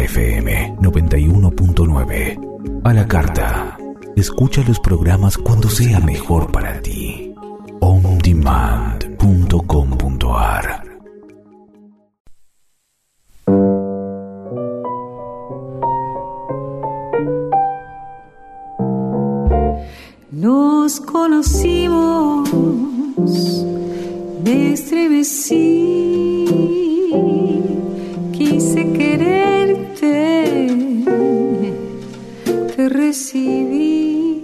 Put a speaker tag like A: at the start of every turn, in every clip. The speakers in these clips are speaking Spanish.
A: FM 91.9. A la carta. Escucha los programas cuando sea mejor para ti. ondemand.com.ar.
B: Nos conocimos, me estremecí, quise quererte, te recibí.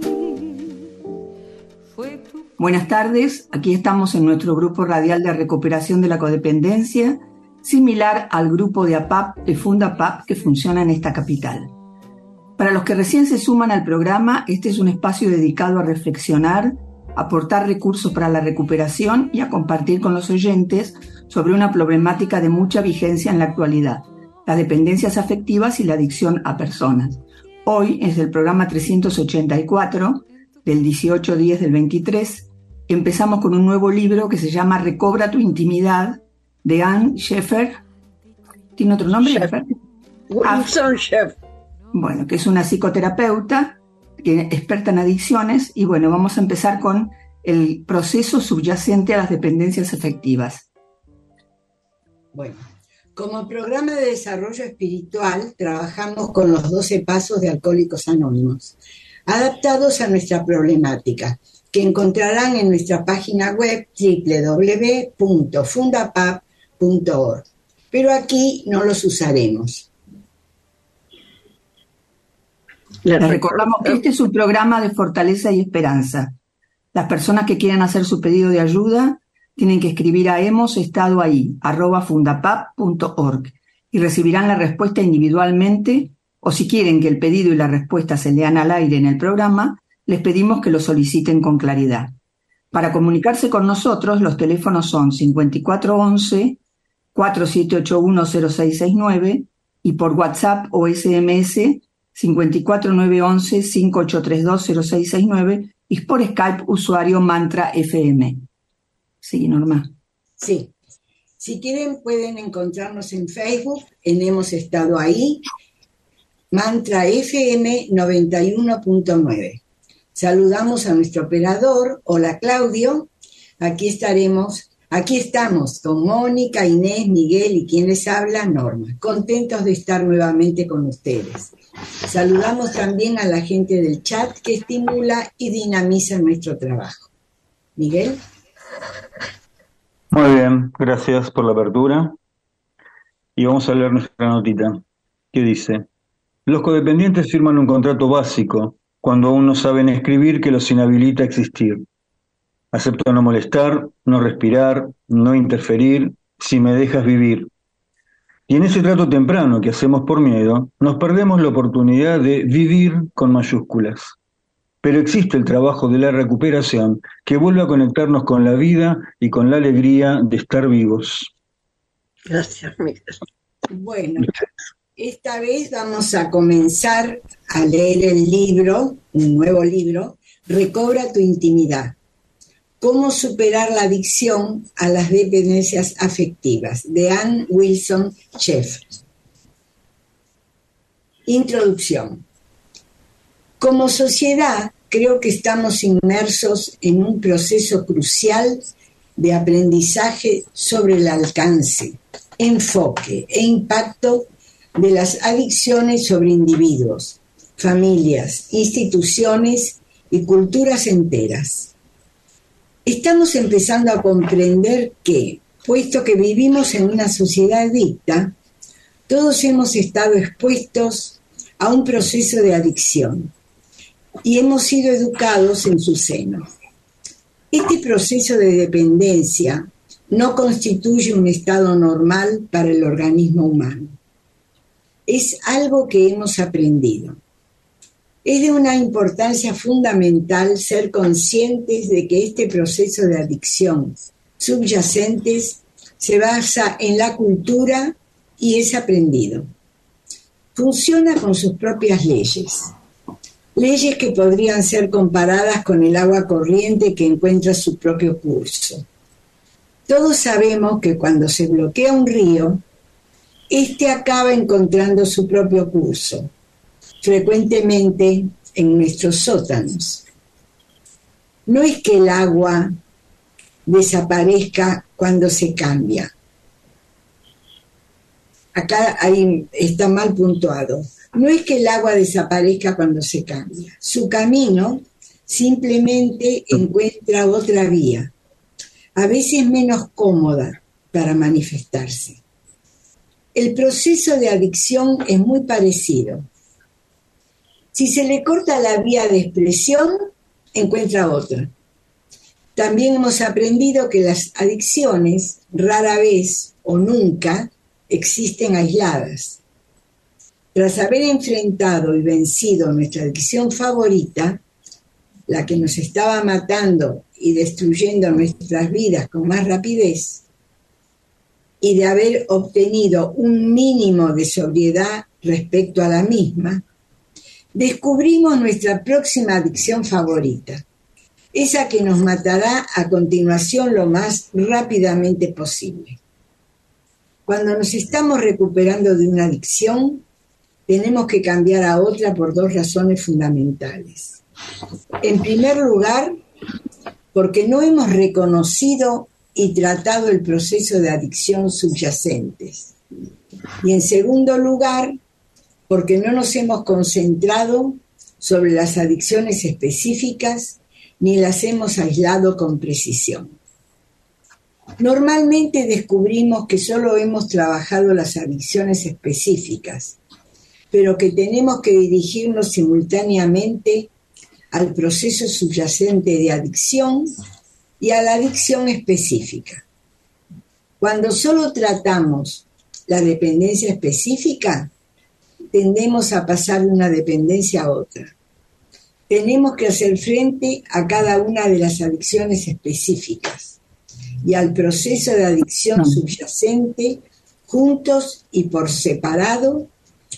C: Buenas tardes, aquí estamos en nuestro grupo radial de recuperación de la codependencia, similar al grupo de APAP, de Fundapap, que funciona en esta capital. Para los que recién se suman al programa, este es un espacio dedicado a reflexionar, aportar recursos para la recuperación y a compartir con los oyentes sobre una problemática de mucha vigencia en la actualidad, las dependencias afectivas y la adicción a personas. Hoy es el programa 384, del 18/10 del 23. Empezamos con un nuevo libro que se llama Recobra tu intimidad, de Ann Scheffer. ¿Tiene otro nombre?
D: Wilson Scheffer.
C: Bueno, que es una psicoterapeuta experta en adicciones, y bueno, vamos a empezar con el proceso subyacente a las dependencias afectivas.
D: Bueno, como programa de desarrollo espiritual trabajamos con los 12 pasos de Alcohólicos Anónimos, adaptados a nuestra problemática, que encontrarán en nuestra página web www.fundapap.org. Pero aquí no los usaremos.
C: Les recordamos que este es un programa de fortaleza y esperanza. Las personas que quieran hacer su pedido de ayuda tienen que escribir a hemosestadoahí@fundapap.org y recibirán la respuesta individualmente, o si quieren que el pedido y la respuesta se lean al aire en el programa, les pedimos que lo soliciten con claridad. Para comunicarse con nosotros, los teléfonos son 5411-4781-0669 y por WhatsApp o SMS 54911-5832-0669 y por Skype usuario Mantra FM. Sí, Norma.
D: Sí. Si quieren pueden encontrarnos en Facebook, en Hemos Estado Ahí, Mantra FM 91.9. Saludamos a nuestro operador. Hola, Claudio. Aquí estamos con Mónica, Inés, Miguel y quien les habla, Norma. Contentos de estar nuevamente con ustedes. Saludamos también a la gente del chat que estimula y dinamiza nuestro trabajo. Miguel.
E: Muy bien, gracias por la apertura. Y vamos a leer nuestra notita, que dice: los codependientes firman un contrato básico cuando aún no saben escribir que los inhabilita a existir. Acepto no molestar, no respirar, no interferir, si me dejas vivir. Y en ese trato temprano que hacemos por miedo, nos perdemos la oportunidad de vivir con mayúsculas. Pero existe el trabajo de la recuperación que vuelve a conectarnos con la vida y con la alegría de estar vivos.
D: Gracias, Miguel. Bueno, esta vez vamos a comenzar a leer el libro, un nuevo libro, Recobra tu intimidad. Cómo superar la adicción a las dependencias afectivas, de Ann Wilson Scheffer. Introducción. Como sociedad, creo que estamos inmersos en un proceso crucial de aprendizaje sobre el alcance, enfoque e impacto de las adicciones sobre individuos, familias, instituciones y culturas enteras. Estamos empezando a comprender que, puesto que vivimos en una sociedad adicta, todos hemos estado expuestos a un proceso de adicción y hemos sido educados en su seno. Este proceso de dependencia no constituye un estado normal para el organismo humano. Es algo que hemos aprendido. Es de una importancia fundamental ser conscientes de que este proceso de adicción subyacentes se basa en la cultura y es aprendido. Funciona con sus propias leyes. Leyes que podrían ser comparadas con el agua corriente que encuentra su propio curso. Todos sabemos que cuando se bloquea un río, este acaba encontrando su propio curso, frecuentemente en nuestros sótanos. No es que el agua desaparezca cuando se cambia. Acá ahí está mal puntuado. No es que el agua desaparezca cuando se cambia. Su camino simplemente encuentra otra vía, a veces menos cómoda para manifestarse. El proceso de adicción es muy parecido. Si se le corta la vía de expresión, encuentra otra. También hemos aprendido que las adicciones rara vez o nunca existen aisladas. Tras haber enfrentado y vencido nuestra adicción favorita, la que nos estaba matando y destruyendo nuestras vidas con más rapidez, y de haber obtenido un mínimo de sobriedad respecto a la misma, descubrimos nuestra próxima adicción favorita, esa que nos matará a continuación lo más rápidamente posible. Cuando nos estamos recuperando de una adicción, tenemos que cambiar a otra por dos razones fundamentales. En primer lugar, porque no hemos reconocido y tratado el proceso de adicción subyacentes. Y en segundo lugar, porque no nos hemos concentrado sobre las adicciones específicas ni las hemos aislado con precisión. Normalmente descubrimos que solo hemos trabajado las adicciones específicas, pero que tenemos que dirigirnos simultáneamente al proceso subyacente de adicción y a la adicción específica. Cuando solo tratamos la dependencia específica, tendemos a pasar de una dependencia a otra. Tenemos que hacer frente a cada una de las adicciones específicas y al proceso de adicción subyacente juntos y por separado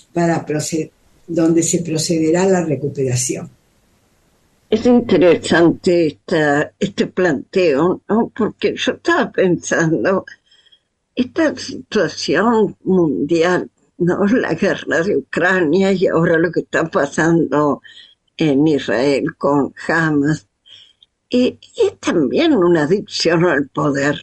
D: donde se procederá a la recuperación.
F: Es interesante este planteo, ¿no? Porque yo estaba pensando, esta situación mundial, ¿no? La guerra de Ucrania y ahora lo que está pasando en Israel con Hamas, es también una adicción al poder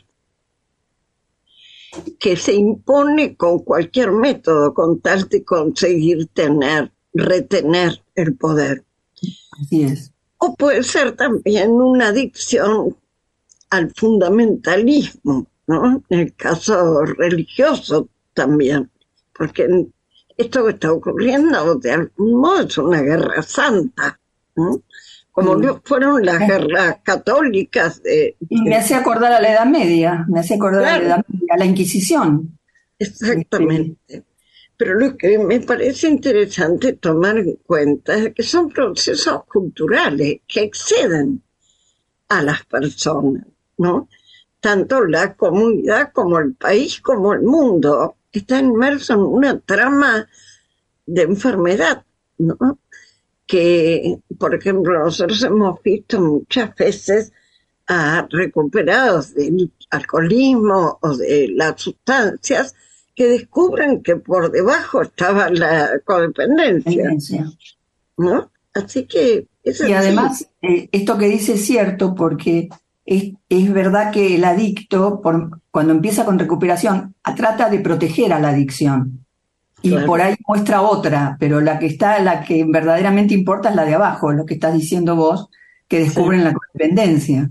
F: que se impone con cualquier método con tal de conseguir retener el poder.
C: Así es.
F: O puede ser también una adicción al fundamentalismo, ¿no? En el caso religioso también, porque esto que está ocurriendo de algún modo es una guerra santa, ¿no? Como fueron las guerras católicas.
C: Me hace acordar a la Edad Media, a la Edad Media, a la Inquisición.
F: Exactamente. Pero lo que me parece interesante tomar en cuenta es que son procesos culturales que exceden a las personas, ¿no? Tanto la comunidad como el país como el mundo está inmerso en una trama de enfermedad, ¿no? Que, por ejemplo, nosotros hemos visto muchas veces a recuperados del alcoholismo o de las sustancias que descubren que por debajo estaba la codependencia, ¿no? Así que...
C: Y además, esto que dice es cierto, porque es verdad que el adicto, cuando empieza con recuperación, trata de proteger a la adicción. Y claro, por ahí muestra otra, pero la que verdaderamente importa es la de abajo, lo que estás diciendo vos, que descubren la codependencia.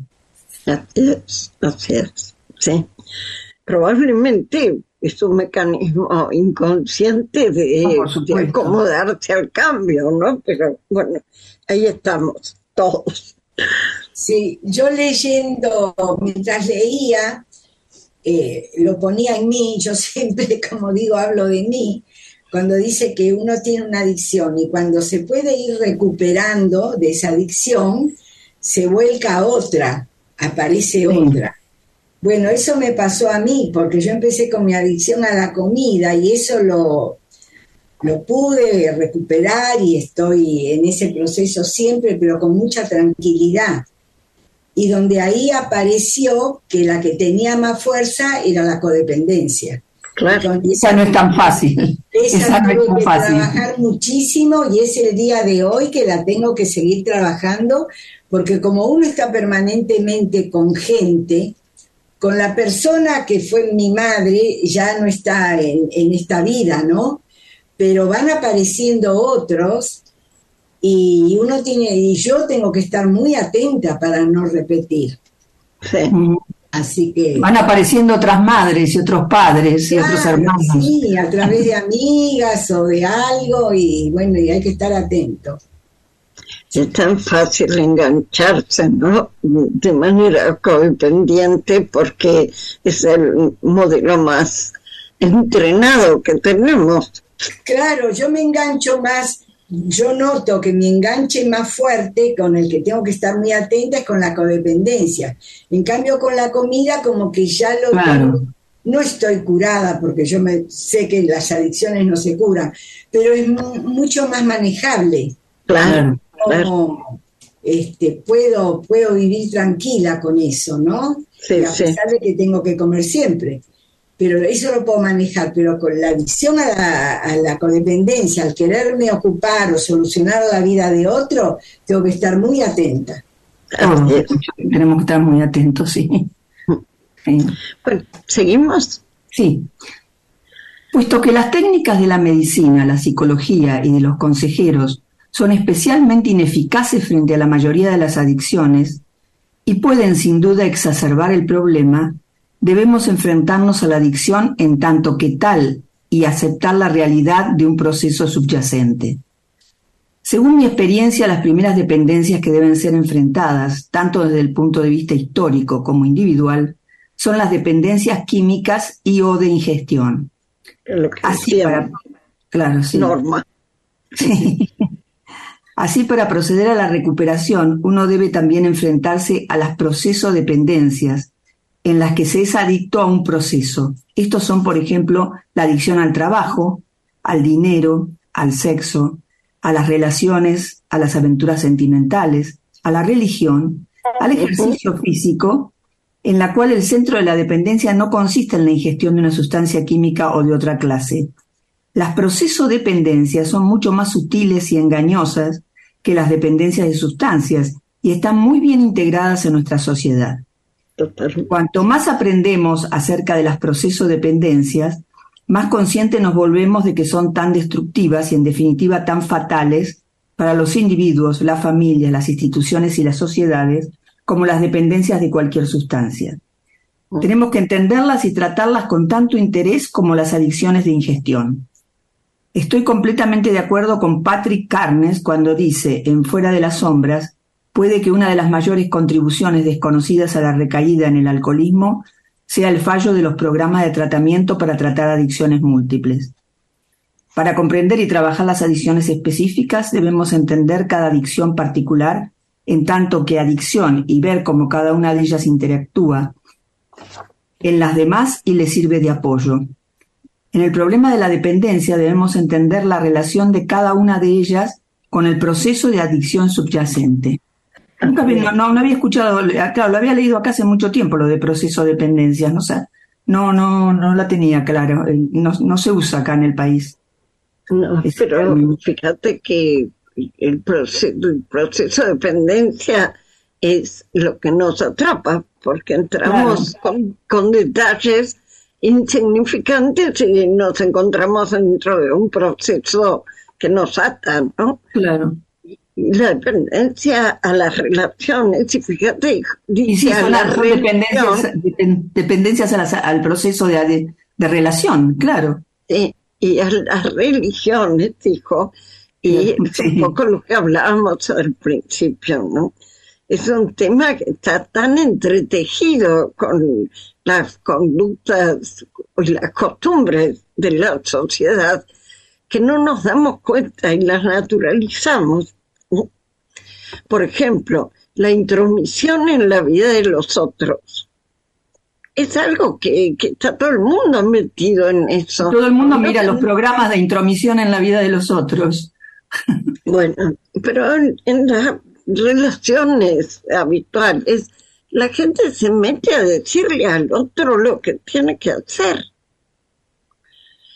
F: Así es, sí. Probablemente es un mecanismo inconsciente de acomodarse al cambio, ¿no? Pero bueno, ahí estamos todos.
D: Sí, yo leyendo, mientras leía, lo ponía en mí, yo siempre, como digo, hablo de mí, cuando dice que uno tiene una adicción y cuando se puede ir recuperando de esa adicción, se vuelca a otra, aparece otra. Bueno, eso me pasó a mí, porque yo empecé con mi adicción a la comida y eso lo pude recuperar y estoy en ese proceso siempre, pero con mucha tranquilidad. Y donde ahí apareció que la que tenía más fuerza era la codependencia.
F: Claro.
C: Esa no es tan fácil.
D: Esa
C: no es
D: tuve
C: tan
D: que
C: fácil.
D: trabajar muchísimo y es el día de hoy que la tengo que seguir trabajando, porque como uno está permanentemente con gente, con la persona que fue mi madre, ya no está en esta vida, ¿no? Pero van apareciendo otros y yo tengo que estar muy atenta para no repetir.
F: Sí.
D: Así que...
C: Van apareciendo otras madres y otros padres y otros hermanos.
D: Sí, a través de amigas o de algo y bueno, y hay que estar atento.
F: Es tan fácil engancharse, ¿no? De manera codependiente porque es el modelo más entrenado que tenemos.
D: Claro, yo me engancho más, yo noto que mi enganche más fuerte, con el que tengo que estar muy atenta, es con la codependencia. En cambio, con la comida, como que ya lo tengo. No estoy curada, porque yo sé que las adicciones no se curan, pero es mucho más manejable.
F: Claro.
D: Como, puedo vivir tranquila con eso, ¿no?
F: Sí,
D: y a pesar de que tengo que comer siempre. Pero eso lo puedo manejar, pero con la adicción a la codependencia, al quererme ocupar o solucionar la vida de otro, tengo que estar muy atenta.
C: Tenemos que estar muy atentos, sí.
F: Bueno, ¿seguimos?
C: Sí. Puesto que las técnicas de la medicina, la psicología y de los consejeros son especialmente ineficaces frente a la mayoría de las adicciones y pueden sin duda exacerbar el problema, debemos enfrentarnos a la adicción en tanto que tal y aceptar la realidad de un proceso subyacente. Según mi experiencia, las primeras dependencias que deben ser enfrentadas, tanto desde el punto de vista histórico como individual, son las dependencias químicas y o de ingestión.
F: Lo que
C: Así claro, sí.
F: Norma.
C: Sí. Así, para proceder a la recuperación, uno debe también enfrentarse a las procesodependencias, en las que se es adicto a un proceso. Estos son, por ejemplo, la adicción al trabajo, al dinero, al sexo, a las relaciones, a las aventuras sentimentales, a la religión, al ejercicio físico, en la cual el centro de la dependencia no consiste en la ingestión de una sustancia química o de otra clase. Las procesodependencias son mucho más sutiles y engañosas que las dependencias de sustancias y están muy bien integradas en nuestra sociedad. Cuanto más aprendemos acerca de las procesodependencias, más conscientes nos volvemos de que son tan destructivas y en definitiva tan fatales para los individuos, las familias, las instituciones y las sociedades como las dependencias de cualquier sustancia. Tenemos que entenderlas y tratarlas con tanto interés como las adicciones de ingestión. Estoy completamente de acuerdo con Patrick Carnes cuando dice, en Fuera de las Sombras, puede que una de las mayores contribuciones desconocidas a la recaída en el alcoholismo sea el fallo de los programas de tratamiento para tratar adicciones múltiples. Para comprender y trabajar las adicciones específicas, debemos entender cada adicción particular, en tanto que adicción, y ver cómo cada una de ellas interactúa en las demás y le sirve de apoyo. En el problema de la dependencia debemos entender la relación de cada una de ellas con el proceso de adicción subyacente. No había escuchado, claro, lo había leído acá hace mucho tiempo, lo de proceso de dependencias, no la tenía claro, no se usa acá en el país.
F: No, pero fíjate que el proceso de dependencia es lo que nos atrapa, porque entramos con detalles insignificantes y nos encontramos dentro de un proceso que nos ata, ¿no?
C: Claro.
F: Y la dependencia a las relaciones, y fíjate, dice
C: son dependencias al proceso de relación, claro.
F: Y a las religiones, dijo, y es un poco lo que hablábamos al principio, ¿no? Es un tema que está tan entretejido con las conductas y las costumbres de la sociedad que no nos damos cuenta y las naturalizamos. Por ejemplo, la intromisión en la vida de los otros. Es algo que está todo el mundo metido en eso.
C: Todo el mundo mira los programas de intromisión en la vida de los otros.
F: Bueno, pero en las relaciones habituales, la gente se mete a decirle al otro lo que tiene que hacer.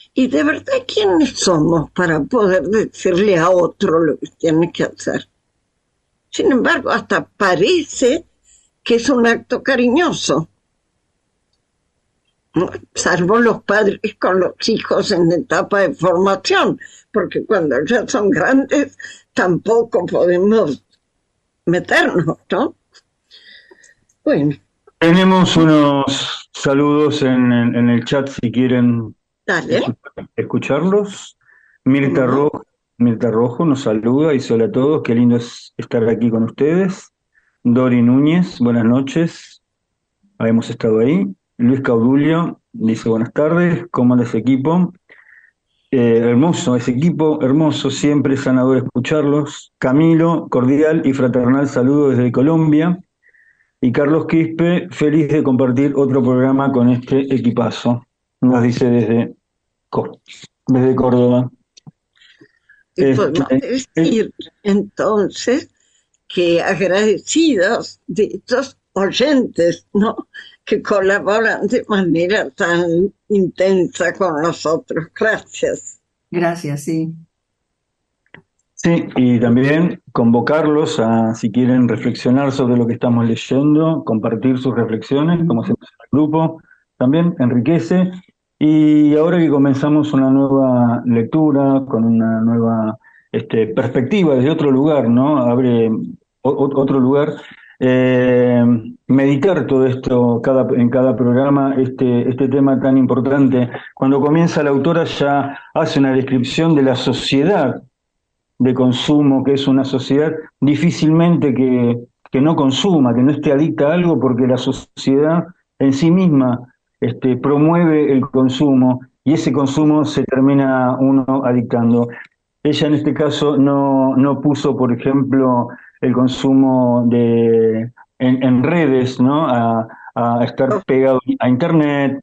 F: Y de verdad, ¿quiénes somos para poder decirle a otro lo que tiene que hacer? Sin embargo, hasta parece que es un acto cariñoso, ¿no? Salvo los padres con los hijos en etapa de formación, porque cuando ya son grandes tampoco podemos meternos, ¿no? Bueno.
E: Tenemos unos saludos en el chat si quieren escucharlos. Mirta Rojo nos saluda, dice hola a todos, qué lindo es estar aquí con ustedes. Dori Núñez, buenas noches, habíamos estado ahí. Luis Caudulio dice buenas tardes, ¿cómo anda ese equipo? Hermoso, ese equipo, hermoso, siempre sanador escucharlos. Camilo, cordial y fraternal saludo desde Colombia. Y Carlos Quispe, feliz de compartir otro programa con este equipazo, nos dice desde Córdoba.
F: Podemos decir entonces que agradecidos de estos oyentes, ¿no?, que colaboran de manera tan intensa con nosotros. Gracias.
C: Gracias, sí.
E: Sí, y también convocarlos a, si quieren reflexionar sobre lo que estamos leyendo, compartir sus reflexiones, como hacemos en el grupo, también enriquece. Y ahora que comenzamos una nueva lectura, con una nueva perspectiva desde otro lugar, ¿no? Abre otro lugar, meditar todo esto en cada programa, este tema tan importante. Cuando comienza la autora ya hace una descripción de la sociedad de consumo, que es una sociedad difícilmente que no consuma, que no esté adicta a algo, porque la sociedad en sí misma promueve el consumo y ese consumo se termina uno adictando. Ella en este caso no puso, por ejemplo, el consumo en redes, ¿no? A estar pegado a internet,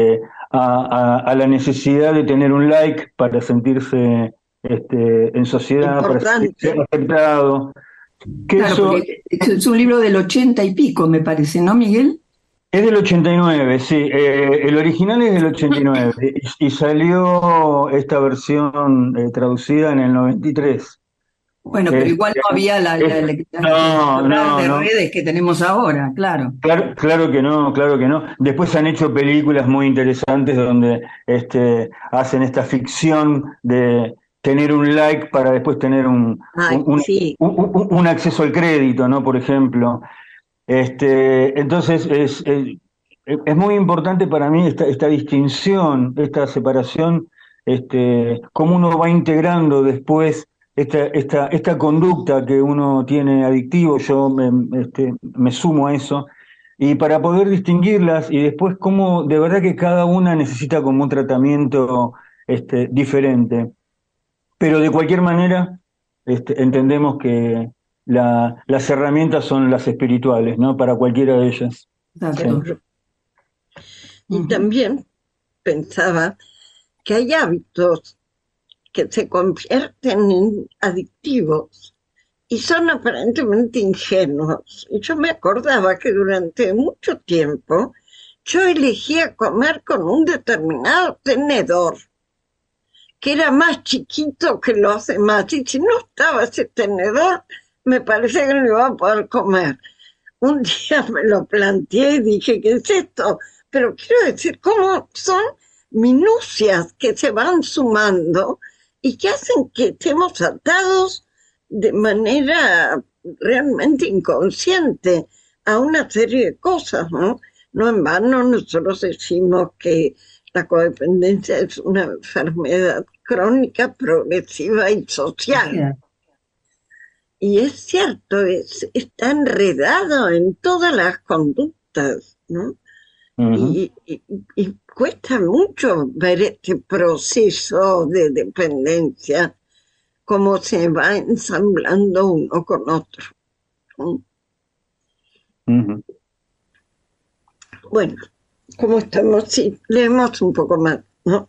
E: a la necesidad de tener un like para sentirse en sociedad,
F: importante,
E: para ser aceptado.
C: Claro, es un libro del 80 y pico, me parece, ¿no, Miguel?
E: Es del 89, sí. El original es del 89 y salió esta versión traducida en el 93.
C: Bueno, pero igual no había las redes que tenemos ahora, claro.
E: Claro que no. Después se han hecho películas muy interesantes donde hacen esta ficción de tener un like para después tener un acceso al crédito, ¿no? Por ejemplo. Entonces es muy importante para mí esta distinción, esta separación, cómo uno va integrando después esta conducta que uno tiene adictivo. Yo me sumo a eso, y para poder distinguirlas y después cómo de verdad que cada una necesita como un tratamiento diferente. Pero de cualquier manera, entendemos que las herramientas son las espirituales, ¿no? Para cualquiera de ellas.
F: Sí. Y también pensaba que hay hábitos que se convierten en adictivos y son aparentemente ingenuos. Y yo me acordaba que durante mucho tiempo yo elegía comer con un determinado tenedor, que era más chiquito que los demás, y si no estaba ese tenedor, me parece que no iba a poder comer. Un día me lo planteé y dije, ¿qué es esto? Pero quiero decir, cómo son minucias que se van sumando y que hacen que estemos atados de manera realmente inconsciente a una serie de cosas, ¿no? No en vano nosotros decimos que la codependencia es una enfermedad crónica, progresiva y social. Y es cierto, está enredado en todas las conductas, ¿no? Uh-huh. Y cuesta mucho ver este proceso de dependencia, cómo se va ensamblando uno con otro, ¿no? Uh-huh. Bueno, ¿cómo estamos? Sí, leemos un poco más, ¿no?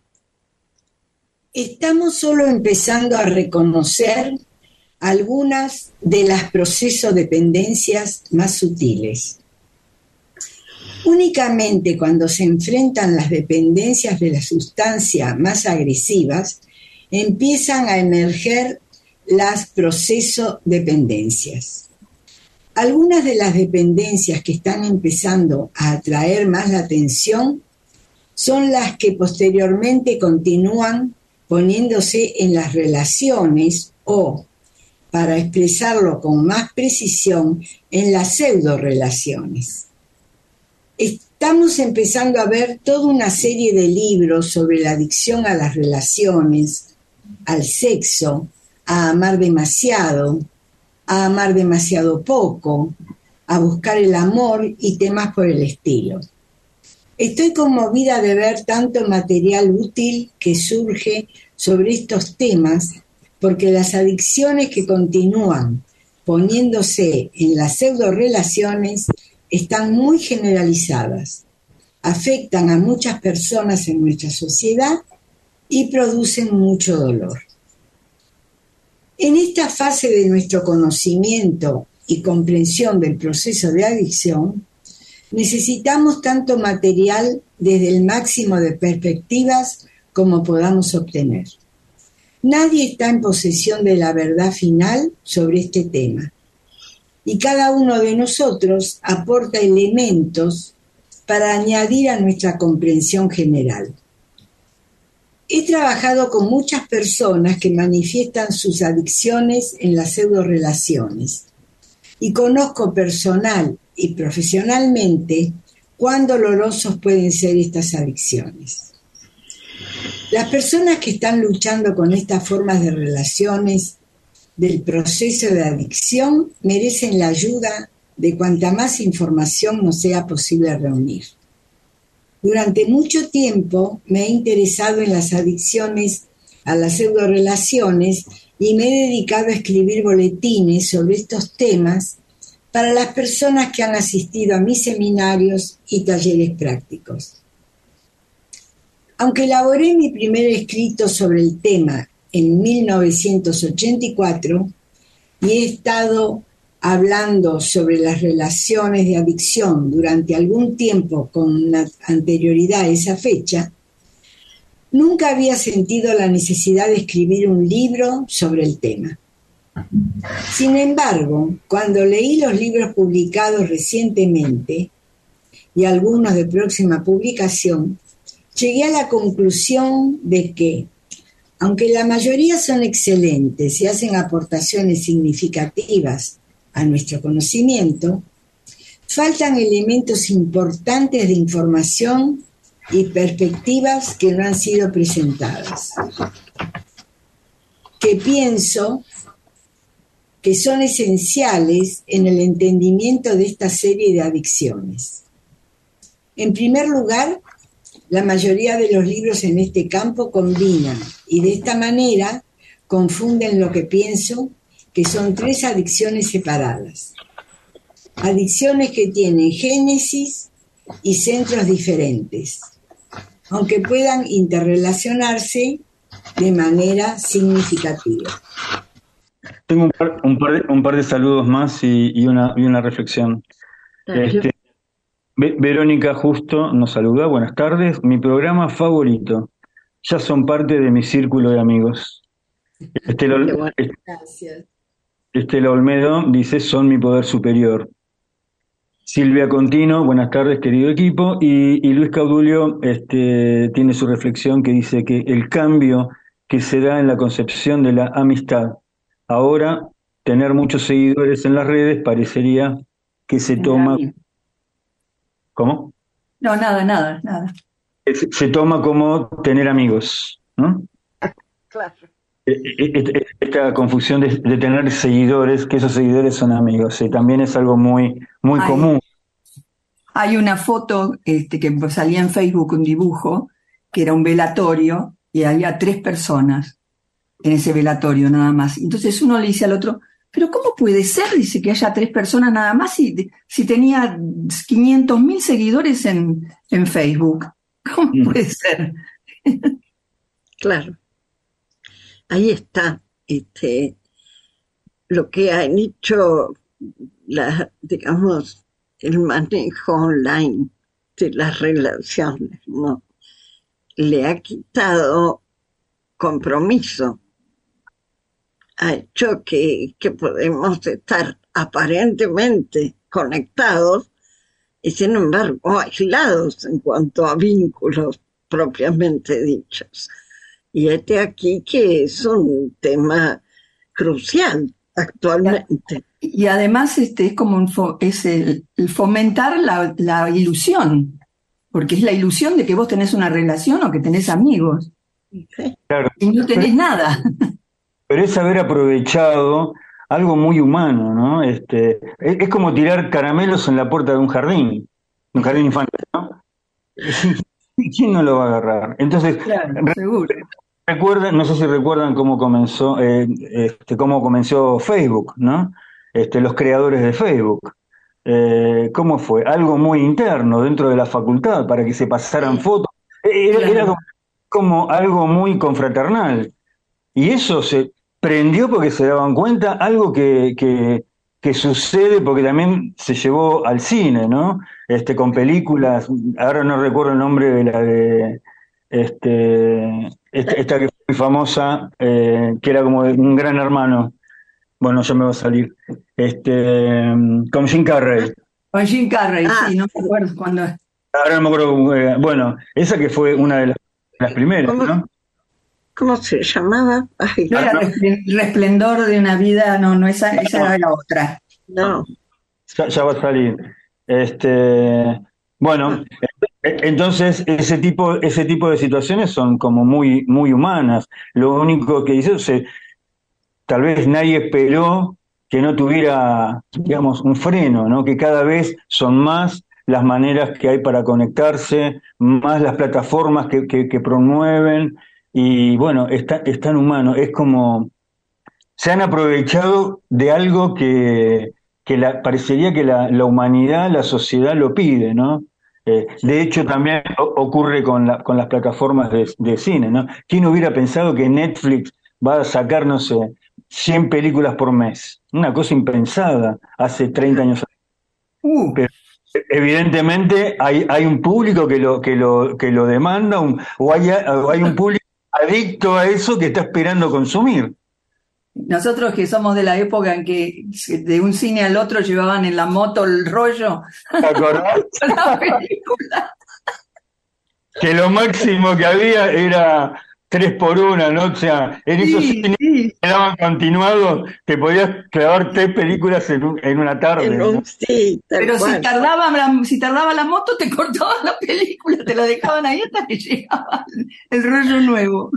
D: Estamos solo empezando a reconocer algunas de las procesos de dependencias más sutiles. Únicamente cuando se enfrentan las dependencias de la sustancia más agresivas, empiezan a emerger las proceso-dependencias. Algunas de las dependencias que están empezando a atraer más la atención son las que posteriormente continúan poniéndose en las relaciones o, para expresarlo con más precisión, en las pseudo-relaciones. Estamos empezando a ver toda una serie de libros sobre la adicción a las relaciones, al sexo, a amar demasiado poco, a buscar el amor y temas por el estilo. Estoy conmovida de ver tanto material útil que surge sobre estos temas, porque las adicciones que continúan poniéndose en las pseudo-relaciones están muy generalizadas, afectan a muchas personas en nuestra sociedad y producen mucho dolor. En esta fase de nuestro conocimiento y comprensión del proceso de adicción, necesitamos tanto material desde el máximo de perspectivas como podamos obtener. Nadie está en posesión de la verdad final sobre este tema, y cada uno de nosotros aporta elementos para añadir a nuestra comprensión general. He trabajado con muchas personas que manifiestan sus adicciones en las pseudo-relaciones y conozco personal y profesionalmente cuán dolorosos pueden ser estas adicciones. Las personas que están luchando con estas formas de relaciones del proceso de adicción merecen la ayuda de cuanta más información nos sea posible reunir. Durante mucho tiempo me he interesado en las adicciones a las pseudorelaciones y me he dedicado a escribir boletines sobre estos temas para las personas que han asistido a mis seminarios y talleres prácticos. Aunque elaboré mi primer escrito sobre el tema en 1984 y he estado hablando sobre las relaciones de adicción durante algún tiempo con anterioridad a esa fecha, nunca había sentido la necesidad de escribir un libro sobre el tema. Sin embargo, cuando leí los libros publicados recientemente y algunos de próxima publicación, llegué a la conclusión de que, aunque la mayoría son excelentes y hacen aportaciones significativas a nuestro conocimiento, faltan elementos importantes de información y perspectivas que no han sido presentadas, que pienso que son esenciales en el entendimiento de esta serie de adicciones. En primer lugar, la mayoría de los libros en este campo combinan y de esta manera confunden lo que pienso que son tres adicciones separadas. Adicciones que tienen génesis y centros diferentes, aunque puedan interrelacionarse de manera significativa.
E: Tengo un par de saludos más y una reflexión. Verónica Justo nos saluda, buenas tardes. Mi programa favorito, ya son parte de mi círculo de amigos.
D: Gracias.
E: Estela Olmedo dice, son mi poder superior. Silvia Contino, buenas tardes, querido equipo. Y Luis Caudulio tiene su reflexión que dice que el cambio que se da en la concepción de la amistad. Ahora, tener muchos seguidores en las redes parecería que se toma... ¿Cómo?
C: No, nada.
E: Se toma como tener amigos, ¿no?
F: Claro.
E: Esta confusión de tener seguidores, que esos seguidores son amigos, también es algo muy común.
C: Hay una foto que salía en Facebook, un dibujo, que era un velatorio, y había 3 personas en ese velatorio nada más. Entonces uno le dice al otro, ¿pero cómo puede ser? Dice que haya 3 personas nada más si tenía 500.000 seguidores en Facebook. ¿Cómo puede ser?
F: Claro. Ahí está lo que han hecho, digamos, el manejo online de las relaciones, ¿no? Le ha quitado compromiso, ha hecho que podemos estar aparentemente conectados y sin embargo aislados en cuanto a vínculos propiamente dichos. Y este aquí que es un tema crucial actualmente.
C: Y además es como el fomentar la ilusión, porque es la ilusión de que vos tenés una relación o que tenés amigos.
F: Sí.
E: Claro.
C: Y no tenés nada.
E: Pero es haber aprovechado algo muy humano, ¿no? Es como tirar caramelos en la puerta de un jardín infantil, ¿no? ¿Quién no lo va a agarrar? Entonces,
C: Claro, seguro.
E: no sé si recuerdan cómo comenzó Facebook, ¿no? Los creadores de Facebook. ¿Cómo fue? Algo muy interno dentro de la facultad para que se pasaran fotos. Era como algo muy confraternal. Y eso se prendió porque se daban cuenta, algo que sucede porque también se llevó al cine, ¿no? Con películas, ahora no recuerdo el nombre de la de esta que fue muy famosa, que era como de un Gran Hermano. Bueno, ya me va a salir. Con Jim Carrey.
C: Con Jim Carrey, sí, no me acuerdo cuándo.
E: Ahora no me acuerdo. Bueno, esa que fue una de las primeras, ¿no?
F: ¿Cómo se llamaba? Ay,
C: No era Resplendor de una vida, no, esa era la otra.
F: no.
E: Ya va a salir. Bueno, entonces ese tipo de situaciones son como muy, muy humanas. Lo único que dice, tal vez nadie esperó que no tuviera, digamos, un freno, ¿no? Que cada vez son más las maneras que hay para conectarse, más las plataformas que promueven, y bueno, es tan humano, es como se han aprovechado de algo que parecería que la humanidad, la sociedad lo pide, ¿no? De hecho, también ocurre con las plataformas de cine, ¿no? ¿Quién hubiera pensado que Netflix va a sacar, no sé, 100 películas por mes? Una cosa impensada hace 30 años. Pero evidentemente hay un público que lo demanda, o hay un público adicto a eso que está esperando consumir.
C: Nosotros que somos de la época en que de un cine al otro llevaban en la moto el rollo.
E: ¿Te acordás?
C: La película.
E: Que lo máximo que había era 3x1, ¿no? O sea, en esos cines que daban continuados, te podías clavar 3 películas en una tarde. ¿no?
F: Sí,
C: pero si tardaba la moto, te cortaban la película, te la dejaban ahí hasta que llegaba el rollo nuevo.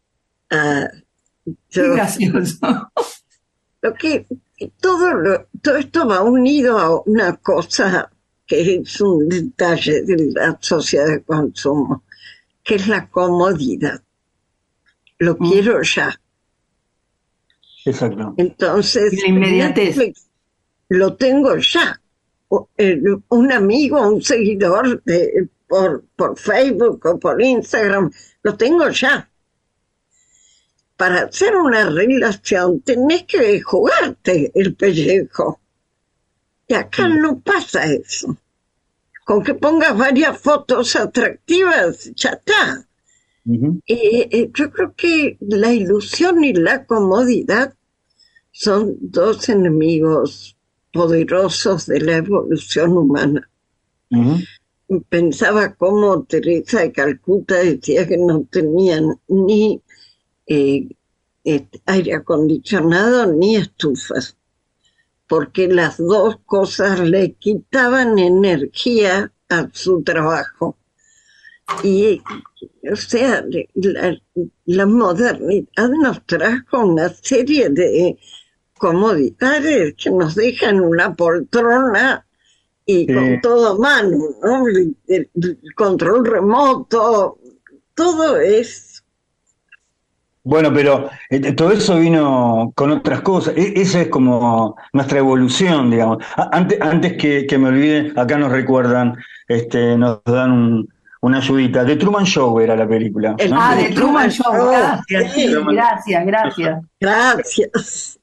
C: Qué gracioso.
F: Todo esto va unido a una cosa que es un detalle de la sociedad de consumo, que es la comodidad. Lo quiero ya.
E: Exacto.
F: Entonces,
C: la inmediatez.
F: Netflix, lo tengo ya. Un amigo, un seguidor por Facebook o por Instagram, lo tengo ya. Para hacer una relación tenés que jugarte el pellejo. Y acá no pasa eso. Con que pongas varias fotos atractivas, ya está.
E: Uh-huh.
F: Yo creo que la ilusión y la comodidad son dos enemigos poderosos de la evolución humana.
E: Uh-huh.
F: Pensaba cómo Teresa de Calcuta decía que no tenían ni aire acondicionado ni estufas, porque las dos cosas le quitaban energía a su trabajo. Y, o sea, la modernidad nos trajo una serie de comodidades que nos dejan una poltrona y con todo a mano, ¿no? El control remoto, todo es.
E: Bueno, pero todo eso vino con otras cosas. Esa es como nuestra evolución, digamos. Antes que me olvide, acá nos recuerdan, nos dan una ayudita. The Truman Show era la película, ¿no?
C: The Truman Show, gracias, sí, gracias.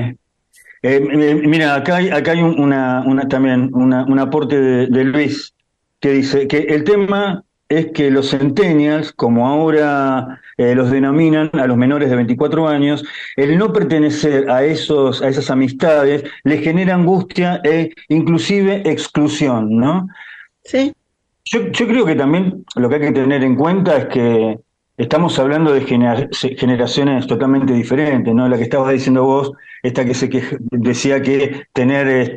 E: Mira, acá hay también un aporte de Luis, que dice que el tema es que los centennials, como ahora los denominan a los menores de 24 años, el no pertenecer a esas amistades les genera angustia e inclusive exclusión, ¿no?
F: Sí.
E: Yo creo que también lo que hay que tener en cuenta es que estamos hablando de generaciones totalmente diferentes, ¿no? La que estabas diciendo vos, esta que decía que tener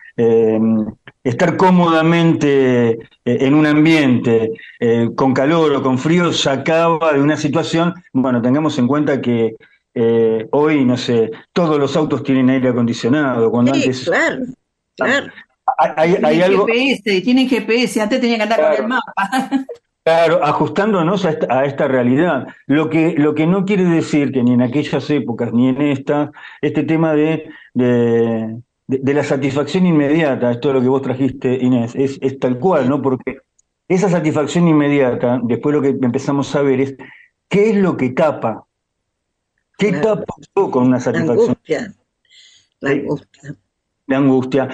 E: estar cómodamente en un ambiente con calor o con frío sacaba de una situación. Bueno, tengamos en cuenta que hoy, no sé, todos los autos tienen aire acondicionado, cuando
F: Sí,
E: antes
F: claro.
E: hay algo.
C: Tienen GPS, antes tenía que andar con el mapa.
E: Claro, ajustándonos a esta realidad. Lo que no quiere decir que ni en aquellas épocas ni en esta, este tema de la satisfacción inmediata, esto es lo que vos trajiste, Inés, es tal cual, ¿no? Porque esa satisfacción inmediata, después lo que empezamos a ver es qué es lo que tapa. ¿Qué tapa con una satisfacción?
F: La angustia.
E: La angustia.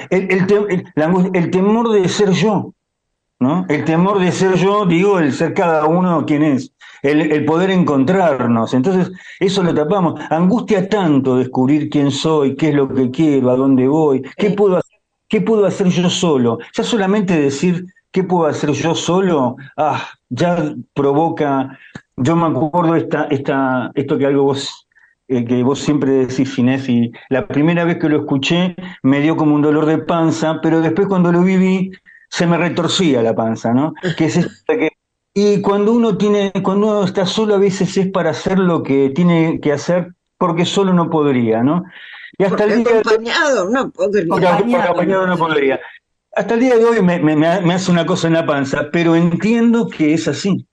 E: El temor de ser yo. ¿No? El temor de ser yo, digo, el ser cada uno quien es, el poder encontrarnos. Entonces, eso lo tapamos. Angustia tanto descubrir quién soy, qué es lo que quiero, a dónde voy, qué puedo hacer yo solo. Ya solamente decir qué puedo hacer yo solo, ya provoca. Yo me acuerdo esto que vos siempre decís, Inés, y la primera vez que lo escuché me dio como un dolor de panza, pero después cuando lo viví se me retorcía la panza, ¿no? Y cuando uno está solo, a veces es para hacer lo que tiene que hacer, porque solo no podría, ¿no? Y hasta
F: porque
E: el día
F: acompañado no podría.
E: Porque acompañado no podría. Hasta el día de hoy me hace una cosa en la panza, pero entiendo que es así.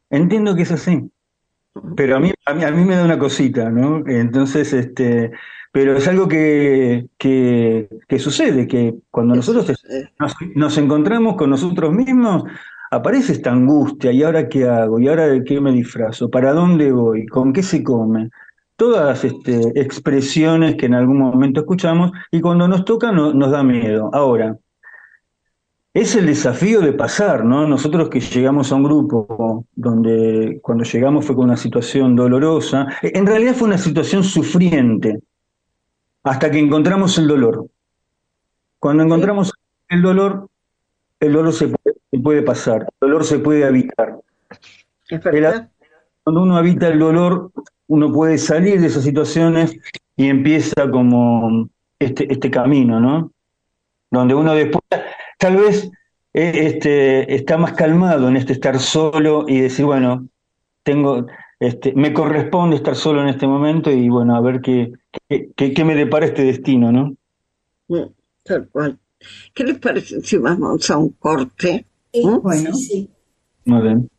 E: Pero a mí me da una cosita, ¿no? Entonces, pero es algo que sucede, que cuando nosotros nos encontramos con nosotros mismos, aparece esta angustia. ¿Y ahora qué hago? ¿Y ahora de qué me disfrazo? ¿Para dónde voy? ¿Con qué se come? Todas expresiones que en algún momento escuchamos y cuando nos toca nos da miedo. Ahora, es el desafío de pasar, ¿no? Nosotros que llegamos a un grupo donde cuando llegamos fue con una situación dolorosa, en realidad fue una situación sufriente, hasta que encontramos el dolor. Cuando encontramos el dolor se puede pasar, el dolor se puede habitar.
F: Es verdad.
E: Cuando uno habita el dolor, uno puede salir de esas situaciones y empieza como este camino, ¿no? Donde uno después tal vez está más calmado en estar solo y decir, bueno, me corresponde estar solo en este momento y bueno, a ver qué me depara este destino, ¿no?
F: Tal cual. ¿Qué les parece si vamos a un corte?
C: Bueno,
D: sí.
E: Muy bien.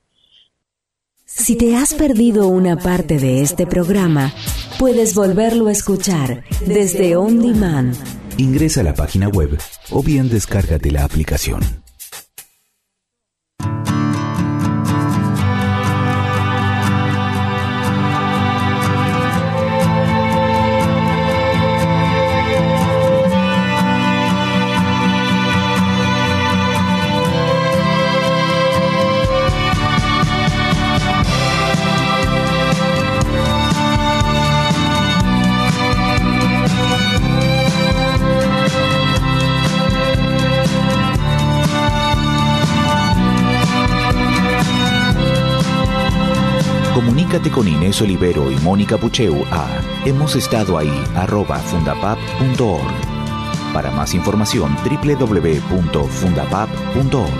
G: Si te has perdido una parte de este programa, puedes volverlo a escuchar desde On Demand.
A: Ingresa a la página web o bien descárgate la aplicación. Comunícate con Inés Olivero y Mónica Pucheu a hemosestadoahí@fundapap.org. Para más información, www.fundapap.org.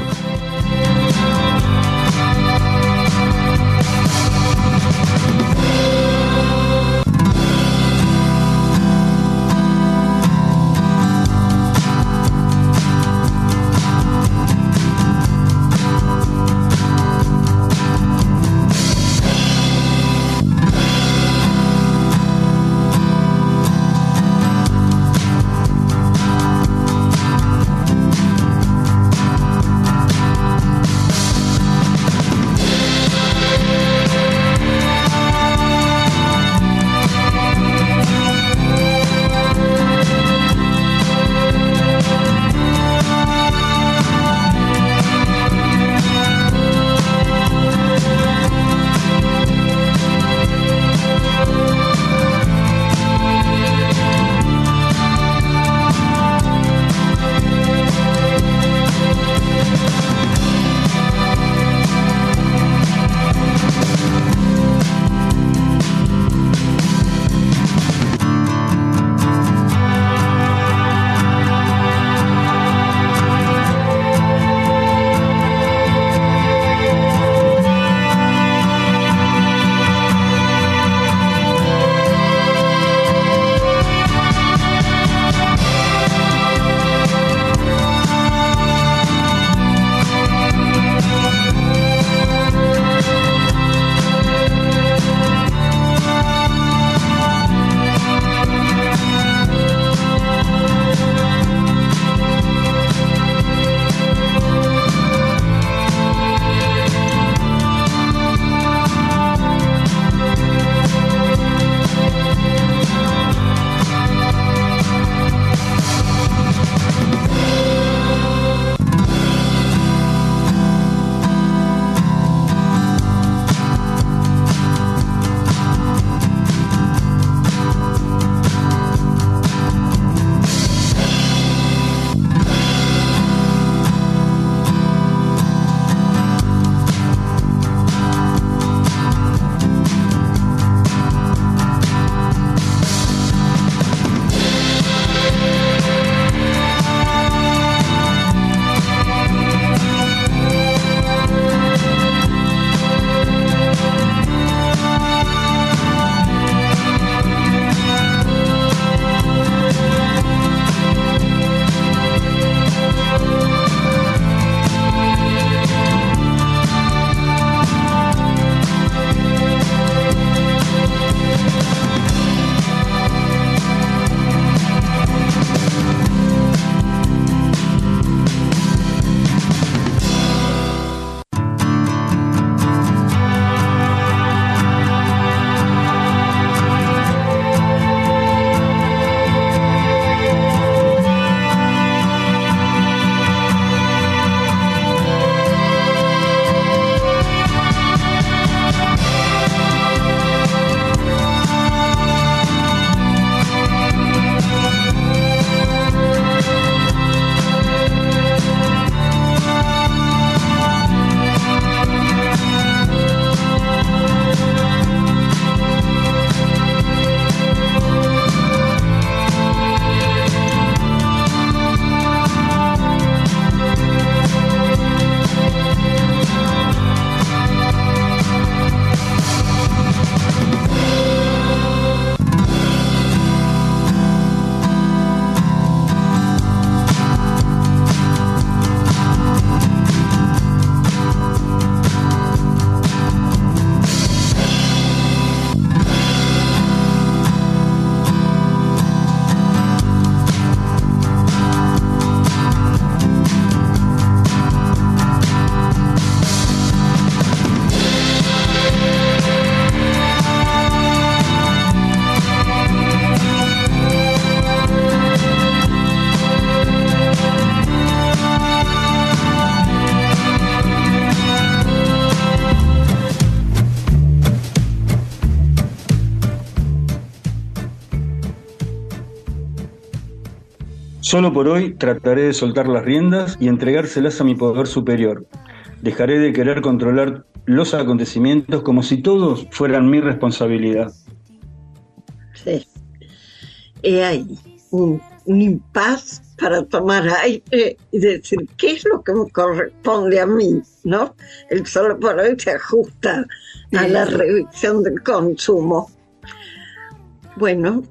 E: Solo por hoy trataré de soltar las riendas y entregárselas a mi poder superior. Dejaré de querer controlar los acontecimientos como si todos fueran mi responsabilidad.
F: Sí. He ahí un impas para tomar aire y decir, ¿qué es lo que me corresponde a mí? ¿No? El solo por hoy se ajusta a la reducción del consumo. Bueno,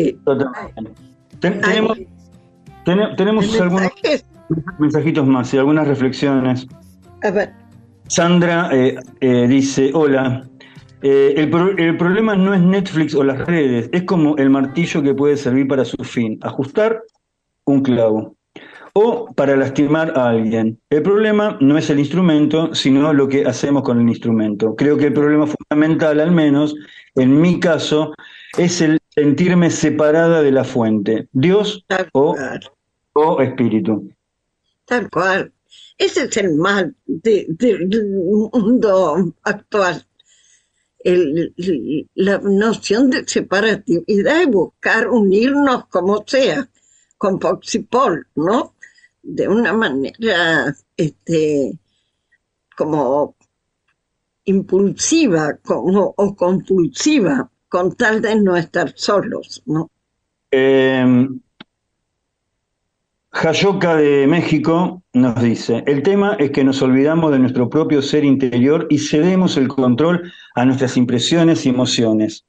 E: tenemos algunos mensajitos más y algunas reflexiones.
F: A ver.
E: Sandra dice, hola, el problema no es Netflix o las redes, es como el martillo que puede servir para su fin, ajustar un clavo, o para lastimar a alguien. El problema no es el instrumento, sino lo que hacemos con el instrumento. Creo que el problema fundamental, al menos en mi caso, es el sentirme separada de la fuente, Dios o espíritu.
F: Tal cual. Ese es el mal del mundo actual. La noción de separatividad y buscar unirnos como sea, con Poxipol, ¿no? De una manera como impulsiva o compulsiva, con tal de no estar solos, ¿no?
E: Jayoka de México nos dice, el tema es que nos olvidamos de nuestro propio ser interior y cedemos el control a nuestras impresiones y emociones.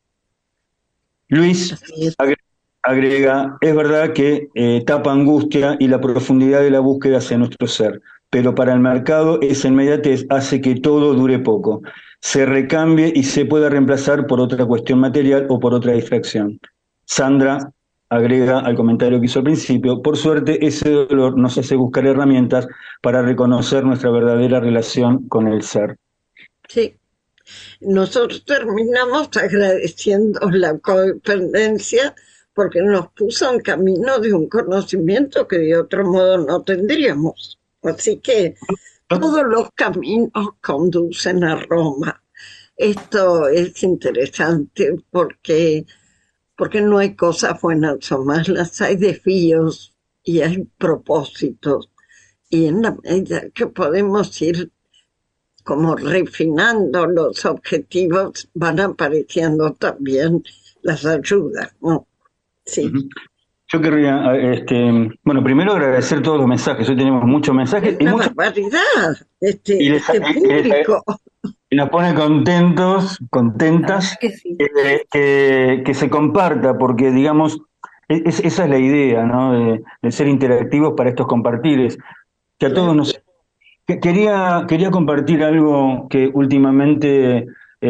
E: Luis agrega, es verdad que tapa angustia y la profundidad de la búsqueda hacia nuestro ser, pero para el mercado esa inmediatez hace que todo dure poco, se recambie y se pueda reemplazar por otra cuestión material o por otra distracción. Sandra agrega al comentario que hizo al principio, por suerte ese dolor nos hace buscar herramientas para reconocer nuestra verdadera relación con el ser.
F: Sí, nosotros terminamos agradeciendo la codependencia porque nos puso en camino de un conocimiento que de otro modo no tendríamos. Así que todos los caminos conducen a Roma. Esto es interesante porque no hay cosas buenas o malas, hay desvíos y hay propósitos. Y en la medida que podemos ir como refinando los objetivos, van apareciendo también las ayudas, ¿no? Sí.
E: Yo querría, primero agradecer todos los mensajes. Hoy tenemos muchos mensajes.
F: Es una barbaridad este público.
E: Y nos pone contentas, que se comparta, porque digamos, esa es la idea, ¿no? De ser interactivos para estos compartires. Que a todos nos... Quería compartir algo que últimamente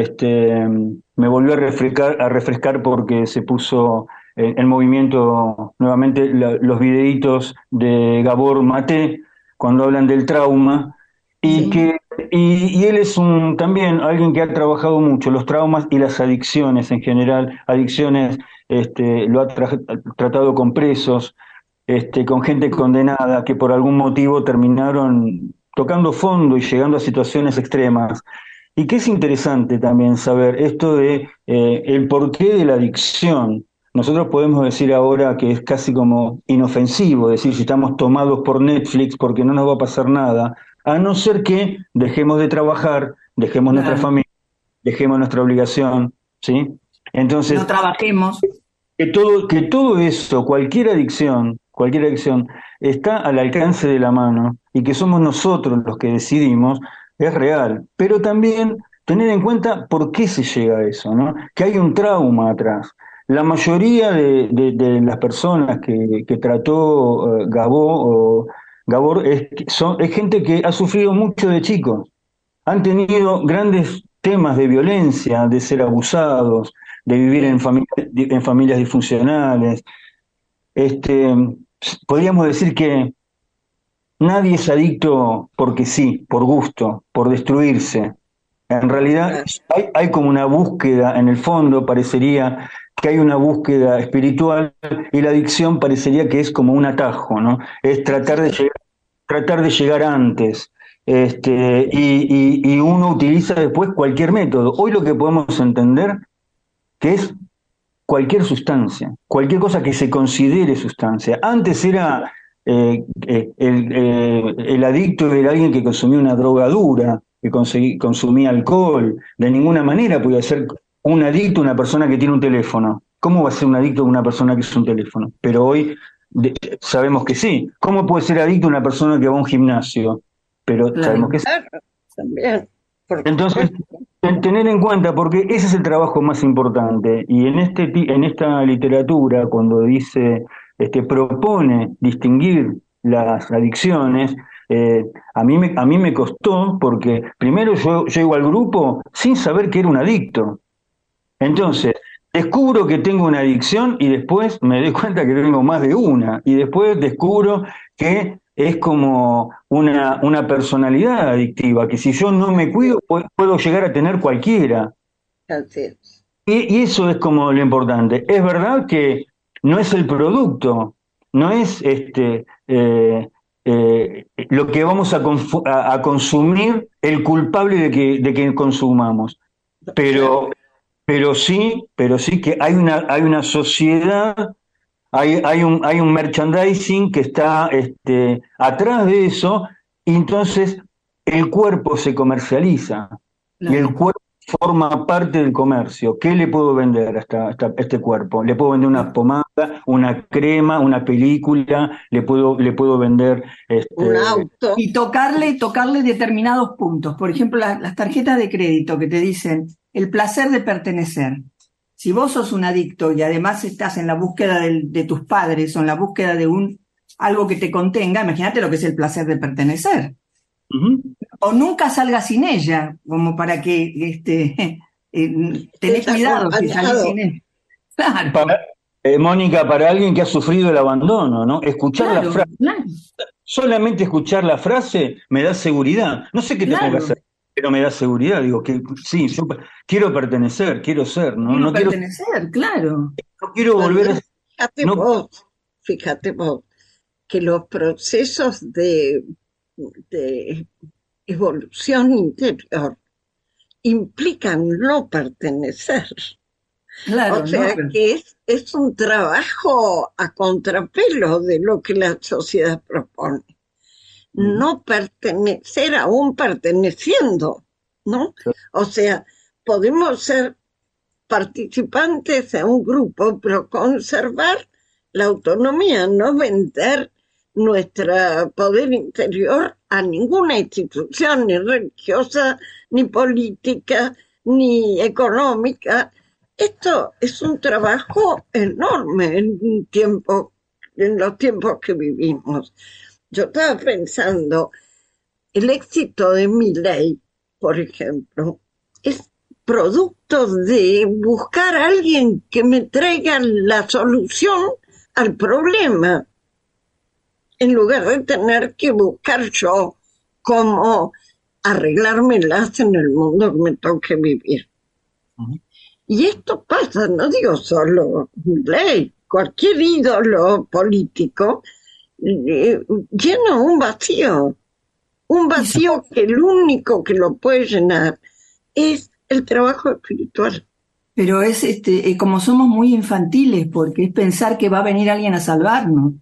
E: me volvió a refrescar porque se puso en movimiento nuevamente los videitos de Gabor Maté cuando hablan del trauma y él es también alguien que ha trabajado mucho los traumas y las adicciones en general, adicciones lo ha tratado con presos, con gente condenada que por algún motivo terminaron tocando fondo y llegando a situaciones extremas. Y que es interesante también saber esto de el porqué de la adicción. Nosotros podemos decir ahora que es casi como inofensivo, decir si estamos tomados por Netflix porque no nos va a pasar nada, a no ser que dejemos de trabajar, dejemos nuestra familia, dejemos nuestra obligación, ¿sí? Entonces,
C: no trabajemos.
E: Que todo eso, cualquier adicción, está al alcance de la mano y que somos nosotros los que decidimos, es real. Pero también tener en cuenta por qué se llega a eso, ¿no? Que hay un trauma atrás. La mayoría de las personas que trató Gabor es gente que ha sufrido mucho de chicos. Han tenido grandes temas de violencia, de ser abusados, de vivir en familias disfuncionales. Podríamos decir que nadie es adicto porque sí, por gusto, por destruirse. En realidad hay como una búsqueda, en el fondo parecería que hay una búsqueda espiritual y la adicción parecería que es como un atajo, ¿no? Es tratar de llegar antes. Y uno utiliza después cualquier método. Hoy lo que podemos entender que es cualquier sustancia, cualquier cosa que se considere sustancia. Antes era el adicto era alguien que consumía una droga dura, que consumía alcohol. De ninguna manera podía ser un adicto una persona que tiene un teléfono. ¿Cómo va a ser un adicto una persona que es un teléfono? Pero hoy sabemos que sí. ¿Cómo puede ser adicto una persona que va a un gimnasio? Pero sabemos que sí.
F: También.
E: Entonces, tener en cuenta, porque ese es el trabajo más importante, y en esta literatura, cuando dice, propone distinguir las adicciones, a mí me costó, porque primero yo llego al grupo sin saber que era un adicto. Entonces, descubro que tengo una adicción y después me doy cuenta que tengo más de una, y después descubro que es como una personalidad adictiva, que si yo no me cuido puedo llegar a tener cualquiera.
F: Así es.
E: Y eso es como lo importante. Es verdad que no es el producto, no es lo que vamos a consumir el culpable de que consumamos, pero sí que hay una sociedad. Hay un merchandising que está atrás de eso, y entonces el cuerpo se comercializa, y el cuerpo forma parte del comercio. ¿Qué le puedo vender a este cuerpo? Le puedo vender una pomada, una crema, una película, le puedo vender
F: un auto.
C: Y tocarle determinados puntos. Por ejemplo, las tarjetas de crédito que te dicen el placer de pertenecer. Si vos sos un adicto y además estás en la búsqueda de tus padres o en la búsqueda de algo que te contenga, imagínate lo que es el placer de pertenecer. Uh-huh. O nunca salgas sin ella, como para que tenés cuidado si salís sin ella. Claro.
E: Mónica, para alguien que ha sufrido el abandono, ¿no? Escuchar la frase, solamente escuchar la frase me da seguridad. No sé qué tengo que hacer, pero me da seguridad. Digo que sí, yo quiero pertenecer, quiero ser, ¿no?
C: No pertenecer, claro.
E: No quiero volver a...
F: Fíjate vos, que los procesos de evolución interior implican no pertenecer.
C: Claro,
F: o sea que es un trabajo a contrapelo de lo que la sociedad propone. No pertenecer aún perteneciendo, ¿no? O sea, podemos ser participantes de un grupo, pero conservar la autonomía, no vender nuestro poder interior a ninguna institución, ni religiosa, ni política, ni económica. Esto es un trabajo enorme en los tiempos que vivimos. Yo estaba pensando, el éxito de Milei, por ejemplo, es producto de buscar a alguien que me traiga la solución al problema, en lugar de tener que buscar yo cómo arreglármelas en el mundo que me toque vivir. Uh-huh. Y esto pasa, no digo solo Milei, cualquier ídolo político llena un vacío que el único que lo puede llenar es el trabajo espiritual.
C: Pero es como somos muy infantiles, porque es pensar que va a venir alguien a salvarnos.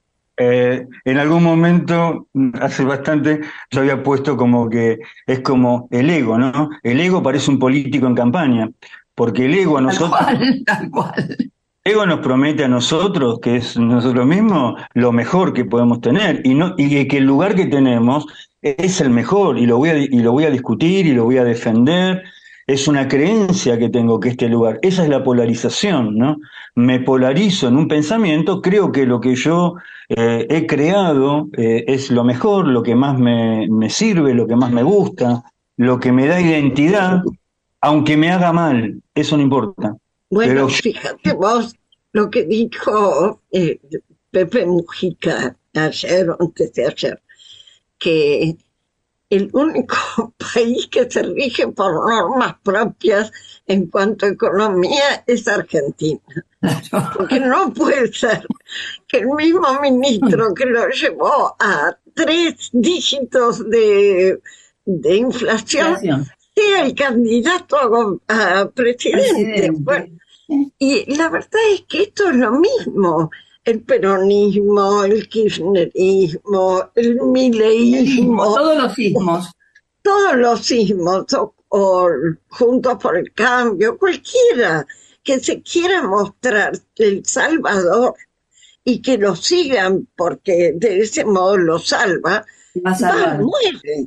E: En algún momento, hace bastante, yo había puesto como que es como el ego, ¿no? El ego parece un político en campaña, porque el ego a nosotros...
C: Tal cual.
E: El ego nos promete a nosotros, que es nosotros mismos, lo mejor que podemos tener, y que el lugar que tenemos es el mejor, y lo voy a discutir y lo voy a defender. Es una creencia que tengo que este lugar, esa es la polarización, ¿no? Me polarizo en un pensamiento, creo que lo que yo he creado es lo mejor, lo que más me sirve, lo que más me gusta, lo que me da identidad, aunque me haga mal, eso no importa.
F: Bueno, fíjate vos lo que dijo Pepe Mujica ayer o antes de ayer, que el único país que se rige por normas propias en cuanto a economía es Argentina. Porque no puede ser que el mismo ministro que lo llevó a 3 dígitos de inflación sea el candidato a presidente. Bueno, Y la verdad es que esto es lo mismo. El peronismo, el kirchnerismo, el mileísmo.
C: Todos los sismos.
F: Todos los sismos, o Juntos por el Cambio, cualquiera que se quiera mostrar el salvador y que lo sigan porque de ese modo lo salva, muere.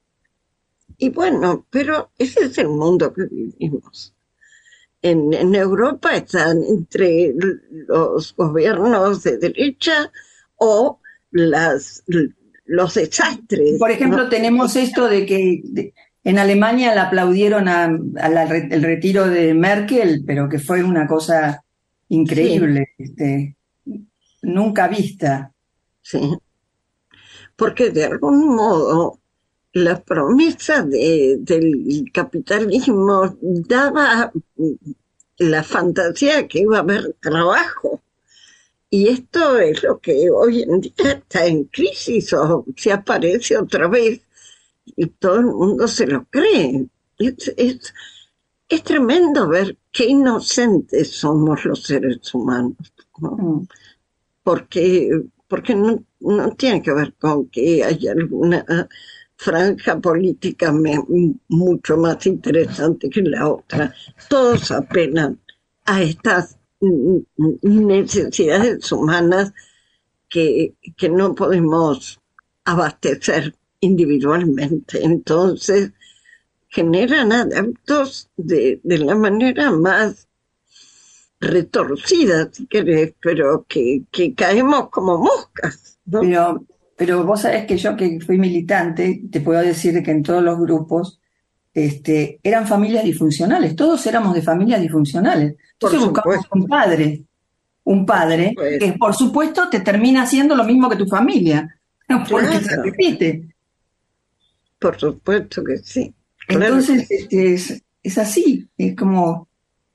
F: Y bueno, pero ese es el mundo que vivimos. En Europa están entre los gobiernos de derecha o los desastres.
C: Por ejemplo, ¿no? Tenemos esto de que en Alemania le aplaudieron el retiro de Merkel, pero que fue una cosa increíble, nunca vista.
F: Sí, porque de algún modo la promesa del capitalismo daba la fantasía de que iba a haber trabajo. Y esto es lo que hoy en día está en crisis o se aparece otra vez y todo el mundo se lo cree. Es tremendo ver qué inocentes somos los seres humanos, ¿no? Porque no tiene que ver con que haya alguna franja política mucho más interesante que la otra. Todos apelan a estas necesidades humanas que no podemos abastecer individualmente. Entonces generan adeptos de la manera más retorcida, si querés, pero que caemos como moscas, ¿no?
C: Pero vos sabés que yo, que fui militante, te puedo decir que en todos los grupos eran familias disfuncionales, todos éramos de familias disfuncionales. Entonces buscamos un padre que por supuesto te termina haciendo lo mismo que tu familia, porque se repite.
F: Por supuesto que sí.
C: Entonces es así, es como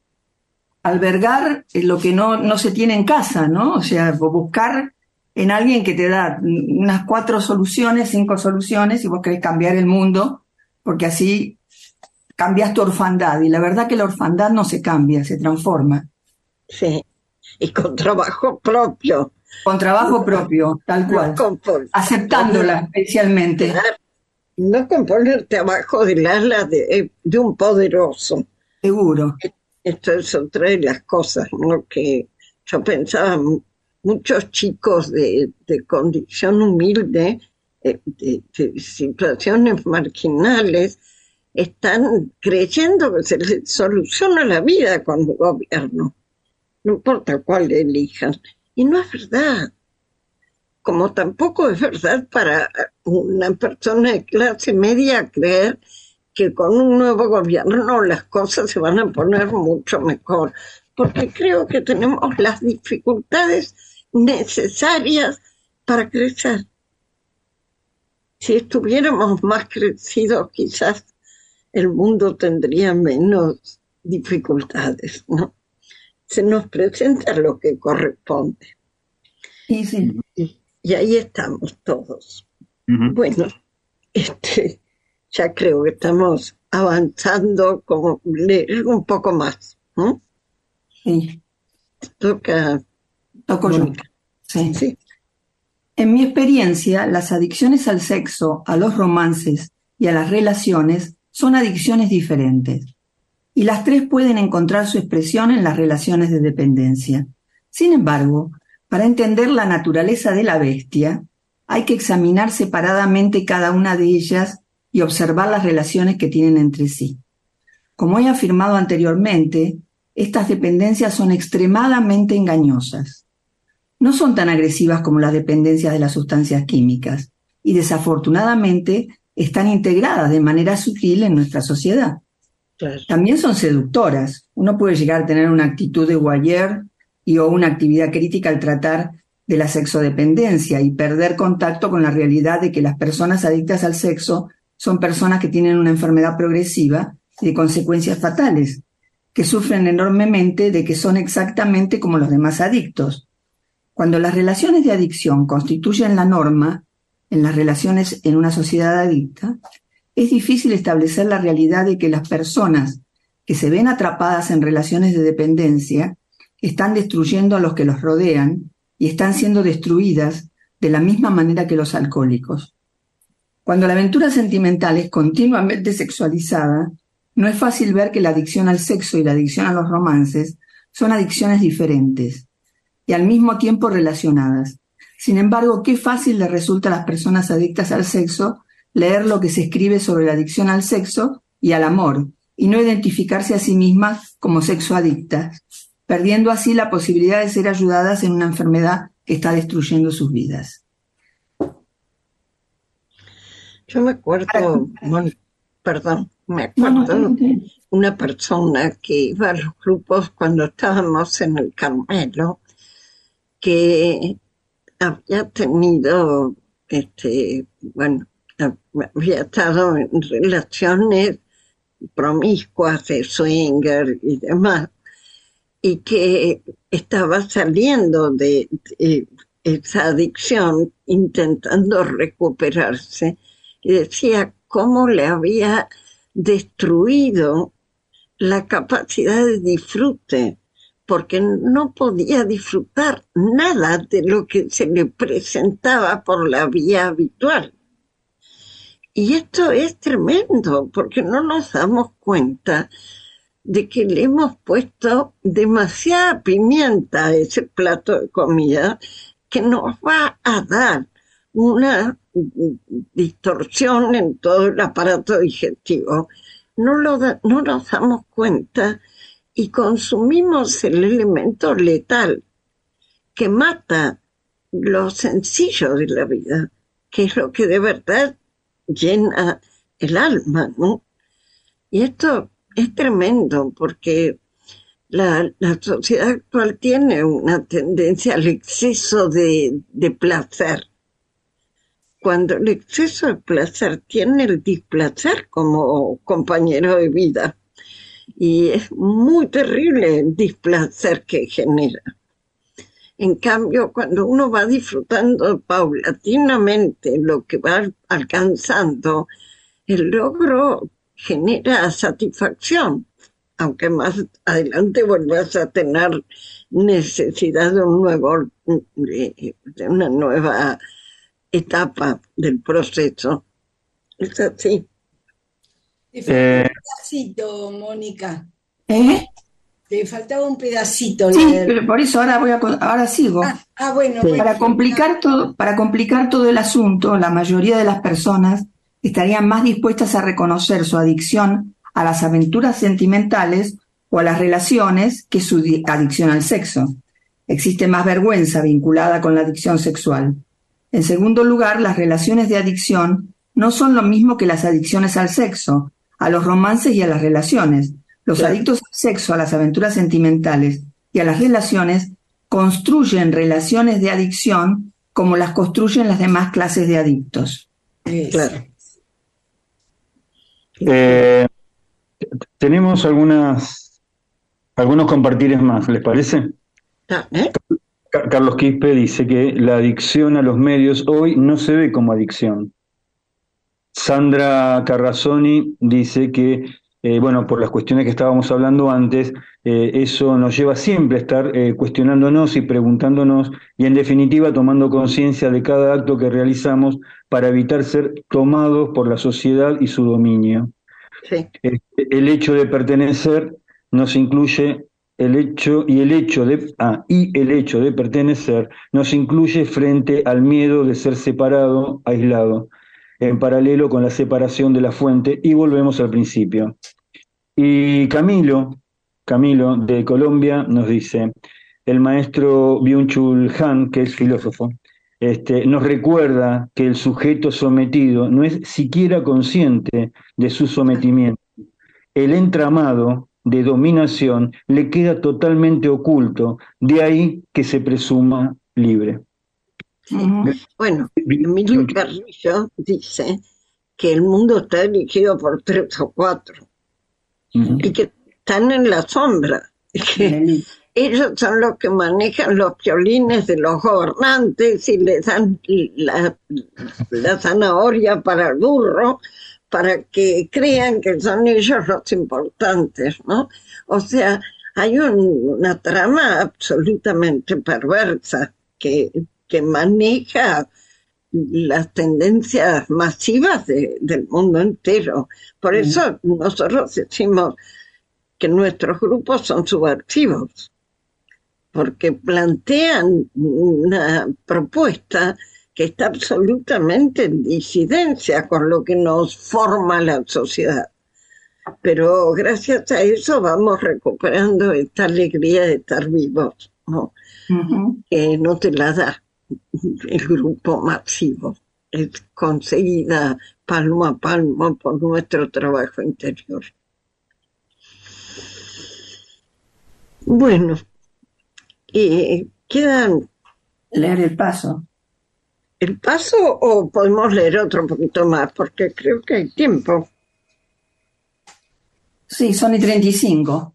C: albergar lo que no se tiene en casa, ¿no? O sea, buscar en alguien que te da unas 4 soluciones, 5 soluciones, y vos querés cambiar el mundo, porque así cambias tu orfandad. Y la verdad que la orfandad no se cambia, se transforma.
F: Sí, y con trabajo propio.
C: Con trabajo propio, tal cual. Aceptándola especialmente.
F: No con ponerte abajo del ala de un poderoso.
C: Seguro.
F: Esto es otra de las cosas, ¿no? Que yo pensaba, muchos chicos de condición humilde, de situaciones marginales, están creyendo que se les soluciona la vida con el gobierno, no importa cuál elijan. Y no es verdad. Como tampoco es verdad para una persona de clase media creer que con un nuevo gobierno las cosas se van a poner mucho mejor, porque creo que tenemos las dificultades necesarias para crecer. Si estuviéramos más crecidos, quizás el mundo tendría menos dificultades, ¿no? Se nos presenta lo que corresponde.
C: Sí.
F: Y ahí estamos todos. Uh-huh. Bueno, ya creo que estamos avanzando como un poco más, ¿no?
C: Sí. Toco yo.
F: Sí.
C: En mi experiencia, las adicciones al sexo, a los romances y a las relaciones son adicciones diferentes. Y las 3 pueden encontrar su expresión en las relaciones de dependencia. Sin embargo, para entender la naturaleza de la bestia, hay que examinar separadamente cada una de ellas y observar las relaciones que tienen entre sí. Como he afirmado anteriormente, estas dependencias son extremadamente engañosas. No son tan agresivas como las dependencias de las sustancias químicas y desafortunadamente están integradas de manera sutil en nuestra sociedad.
F: Claro.
C: También son seductoras. Uno puede llegar a tener una actitud de voyeur o una actividad crítica al tratar de la sexodependencia y perder contacto con la realidad de que las personas adictas al sexo son personas que tienen una enfermedad progresiva y de consecuencias fatales, que sufren enormemente de que son exactamente como los demás adictos. Cuando las relaciones de adicción constituyen la norma en las relaciones en una sociedad adicta, es difícil establecer la realidad de que las personas que se ven atrapadas en relaciones de dependencia están destruyendo a los que los rodean y están siendo destruidas de la misma manera que los alcohólicos. Cuando la aventura sentimental es continuamente sexualizada, no es fácil ver que la adicción al sexo y la adicción a los romances son adicciones diferentes y al mismo tiempo relacionadas. Sin embargo, qué fácil le resulta a las personas adictas al sexo leer lo que se escribe sobre la adicción al sexo y al amor, y no identificarse a sí mismas como sexoadictas, perdiendo así la posibilidad de ser ayudadas en una enfermedad que está destruyendo sus vidas.
F: Yo me acuerdo, una persona que iba a los grupos cuando estábamos en el Carmelo, que había tenido, había estado en relaciones promiscuas de swinger y demás, y que estaba saliendo de esa adicción, intentando recuperarse, y decía cómo le había destruido la capacidad de disfrute, porque no podía disfrutar nada de lo que se le presentaba por la vía habitual. Y esto es tremendo, porque no nos damos cuenta de que le hemos puesto demasiada pimienta a ese plato de comida que nos va a dar una distorsión en todo el aparato digestivo. No nos damos cuenta y consumimos el elemento letal que mata lo sencillo de la vida, que es lo que de verdad llena el alma, ¿no? Y esto es tremendo porque la sociedad actual tiene una tendencia al exceso de placer. Cuando el exceso de placer tiene el displacer como compañero de vida, y es muy terrible el displacer que genera. En cambio, cuando uno va disfrutando paulatinamente lo que va alcanzando, el logro genera satisfacción, aunque más adelante vuelvas a tener necesidad de una nueva etapa del proceso. Es así.
D: Te faltaba un pedacito, Mónica. Te faltaba un pedacito.
C: Sí, pero por eso ahora sigo.
D: Bueno.
C: Para complicar todo el asunto, la mayoría de las personas estarían más dispuestas a reconocer su adicción a las aventuras sentimentales o a las relaciones que su adicción al sexo. Existe más vergüenza vinculada con la adicción sexual. En segundo lugar, las relaciones de adicción no son lo mismo que las adicciones al sexo, a los romances y a las relaciones. Los adictos al sexo, a las aventuras sentimentales y a las relaciones construyen relaciones de adicción como las construyen las demás clases de adictos.
F: Claro.
E: Tenemos algunos compartires más, ¿les parece? Carlos Quispe dice que la adicción a los medios hoy no se ve como adicción. Sandra Carrazzoni dice que, por las cuestiones que estábamos hablando antes, eso nos lleva siempre a estar cuestionándonos y preguntándonos y en definitiva tomando conciencia de cada acto que realizamos para evitar ser tomados por la sociedad y su dominio.
F: Sí.
E: El hecho de pertenecer nos incluye el hecho de pertenecer nos incluye frente al miedo de ser separado, aislado, en paralelo con la separación de la fuente, y volvemos al principio. Y Camilo de Colombia nos dice, el maestro Byung-Chul Han, que es filósofo, nos recuerda que el sujeto sometido no es siquiera consciente de su sometimiento. El entramado de dominación le queda totalmente oculto, de ahí que se presuma libre.
F: Bueno, Emilio Carrillo dice que el mundo está dirigido por 3 o 4 y que están en la sombra, que ellos son los que manejan los violines de los gobernantes y les dan la zanahoria para el burro para que crean que son ellos los importantes, ¿no? O sea, hay una trama absolutamente perversa que maneja las tendencias masivas del mundo entero. Por eso nosotros decimos que nuestros grupos son subversivos, porque plantean una propuesta que está absolutamente en disidencia con lo que nos forma la sociedad. Pero gracias a eso vamos recuperando esta alegría de estar vivos, ¿no? Que no te la da el grupo masivo, es conseguida palmo a palmo por nuestro trabajo interior. Bueno, quedan...
C: Leer el paso.
F: ¿El paso o podemos leer otro poquito más? Porque creo que hay tiempo.
C: Sí, son y 35.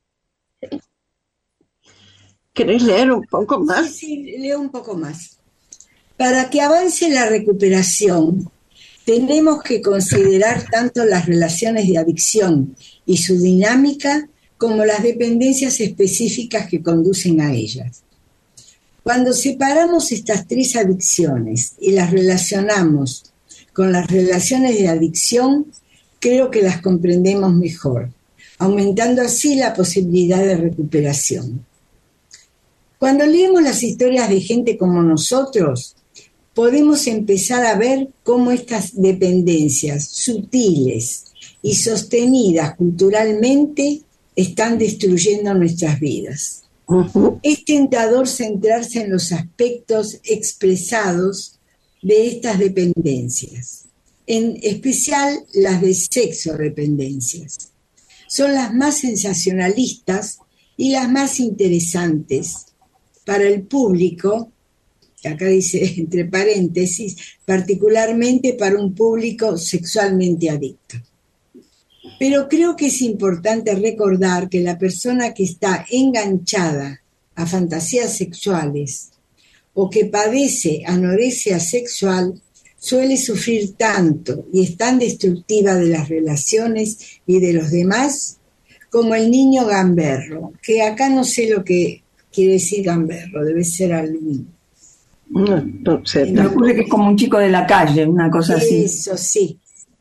F: ¿Querés leer un poco más?
D: Sí, leo un poco más. Para que avance la recuperación, tenemos que considerar tanto las relaciones de adicción y su dinámica como las dependencias específicas que conducen a ellas. Cuando separamos estas tres adicciones y las relacionamos con las relaciones de adicción, creo que las comprendemos mejor, aumentando así la posibilidad de recuperación. Cuando leemos las historias de gente como nosotros, podemos empezar a ver cómo estas dependencias sutiles y sostenidas culturalmente están destruyendo nuestras vidas. Es tentador centrarse en los aspectos expresados de estas dependencias, en especial las de sexodependencias. Son las más sensacionalistas y las más interesantes para el público, acá dice entre paréntesis, particularmente para un público sexualmente adicto. Pero creo que es importante recordar que la persona que está enganchada a fantasías sexuales o que padece anorexia sexual suele sufrir tanto y es tan destructiva de las relaciones y de los demás como el niño gamberro, que acá no sé lo que quiere decir gamberro, debe ser algún...
F: No sé.
C: Me ocurre que es como un chico de la calle, una cosa así.
D: Eso sí.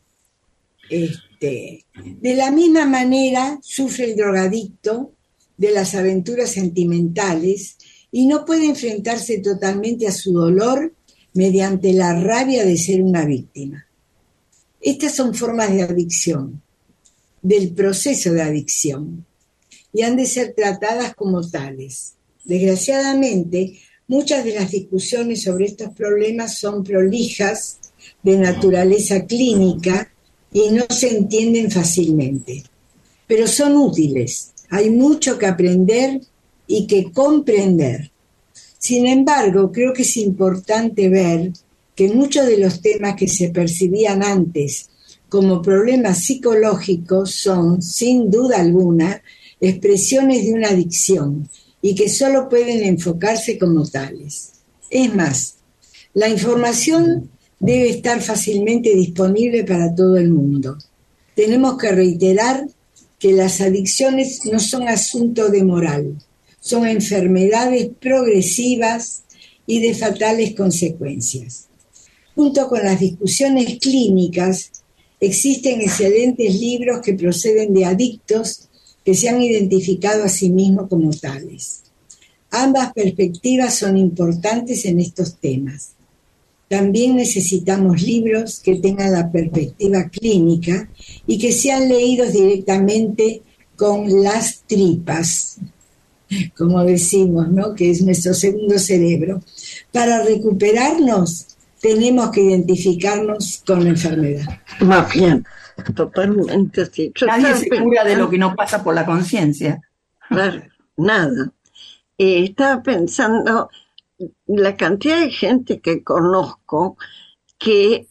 D: De la misma manera sufre el drogadicto de las aventuras sentimentales y no puede enfrentarse totalmente a su dolor mediante la rabia de ser una víctima. Estas son formas de adicción, del proceso de adicción, y han de ser tratadas como tales. Desgraciadamente, muchas de las discusiones sobre estos problemas son prolijas, de naturaleza clínica, y no se entienden fácilmente. Pero son útiles, hay mucho que aprender y que comprender. Sin embargo, creo que es importante ver que muchos de los temas que se percibían antes como problemas psicológicos son, sin duda alguna, expresiones de una adicción y que solo pueden enfocarse como tales. Es más, la información debe estar fácilmente disponible para todo el mundo. Tenemos que reiterar que las adicciones no son asunto de moral, son enfermedades progresivas y de fatales consecuencias. Junto con las discusiones clínicas, existen excelentes libros que proceden de adictos que se han identificado a sí mismos como tales. Ambas perspectivas son importantes en estos temas. También necesitamos libros que tengan la perspectiva clínica y que sean leídos directamente con las tripas, como decimos, ¿no? Que es nuestro segundo cerebro. Para recuperarnos, tenemos que identificarnos con la enfermedad.
F: Más bien, totalmente así.
C: Nadie se cura de lo que no pasa por la conciencia.
F: Claro, nada. Estaba pensando la cantidad de gente que conozco que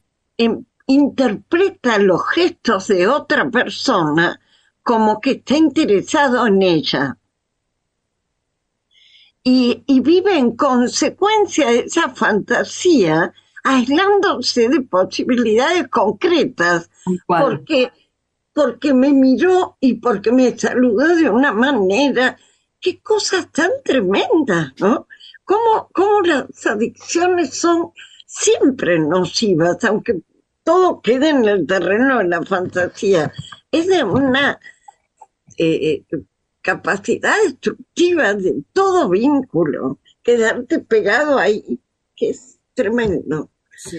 F: interpreta los gestos de otra persona como que está interesado en ella. Y vive en consecuencia de esa fantasía aislándose de posibilidades concretas, porque me miró y porque me saludó de una manera. Qué cosas tan tremendas, ¿no? Cómo las adicciones son siempre nocivas, aunque todo quede en el terreno de la fantasía. Es de una capacidad destructiva de todo vínculo, quedarte pegado ahí, que es tremendo.
D: Sí.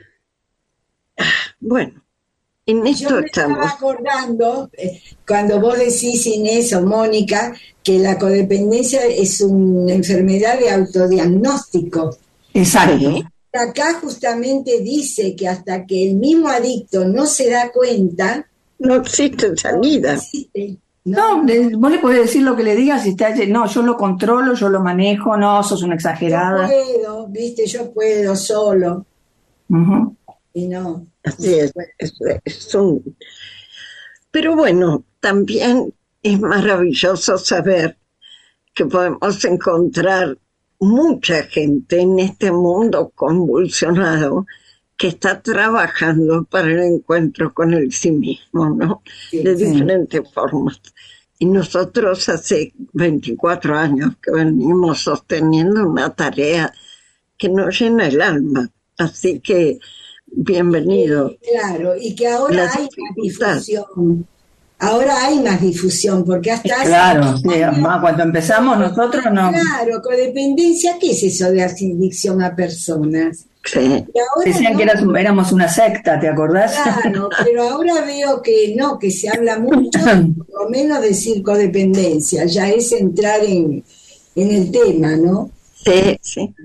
F: Bueno, en esto
D: yo me
F: estamos.
D: Estaba acordando, cuando vos decís, Inés o Mónica, que la codependencia es una enfermedad de autodiagnóstico.
C: Exacto.
D: Acá justamente dice que hasta que el mismo adicto no se da cuenta,
F: no existe salida.
D: No existe.
C: No, vos le podés decir lo que le digas y está, no, yo lo controlo, yo lo manejo, no, sos una exagerada.
D: Yo puedo, viste, yo puedo solo.
C: Uh-huh.
D: Y no.
F: Así es un... Pero bueno, también es maravilloso saber que podemos encontrar mucha gente en este mundo convulsionado que está trabajando para el encuentro con el sí mismo, ¿no?
D: Sí,
F: de diferentes formas. Y nosotros hace 24 años que venimos sosteniendo una tarea que nos llena el alma. Así que, bienvenido.
D: Claro, y que ahora hay más difusión. Ahora hay más difusión, porque hasta hace...
C: Claro, sí, cuando empezamos nosotros no...
D: Claro, codependencia, ¿qué es eso de adicción a personas?
F: Sí.
C: Decían que éramos una secta, ¿te acordás?
D: Claro, pero ahora veo que no, que se habla mucho, por lo menos decir codependencia, ya es entrar en el tema, ¿no?
F: Sí, sí.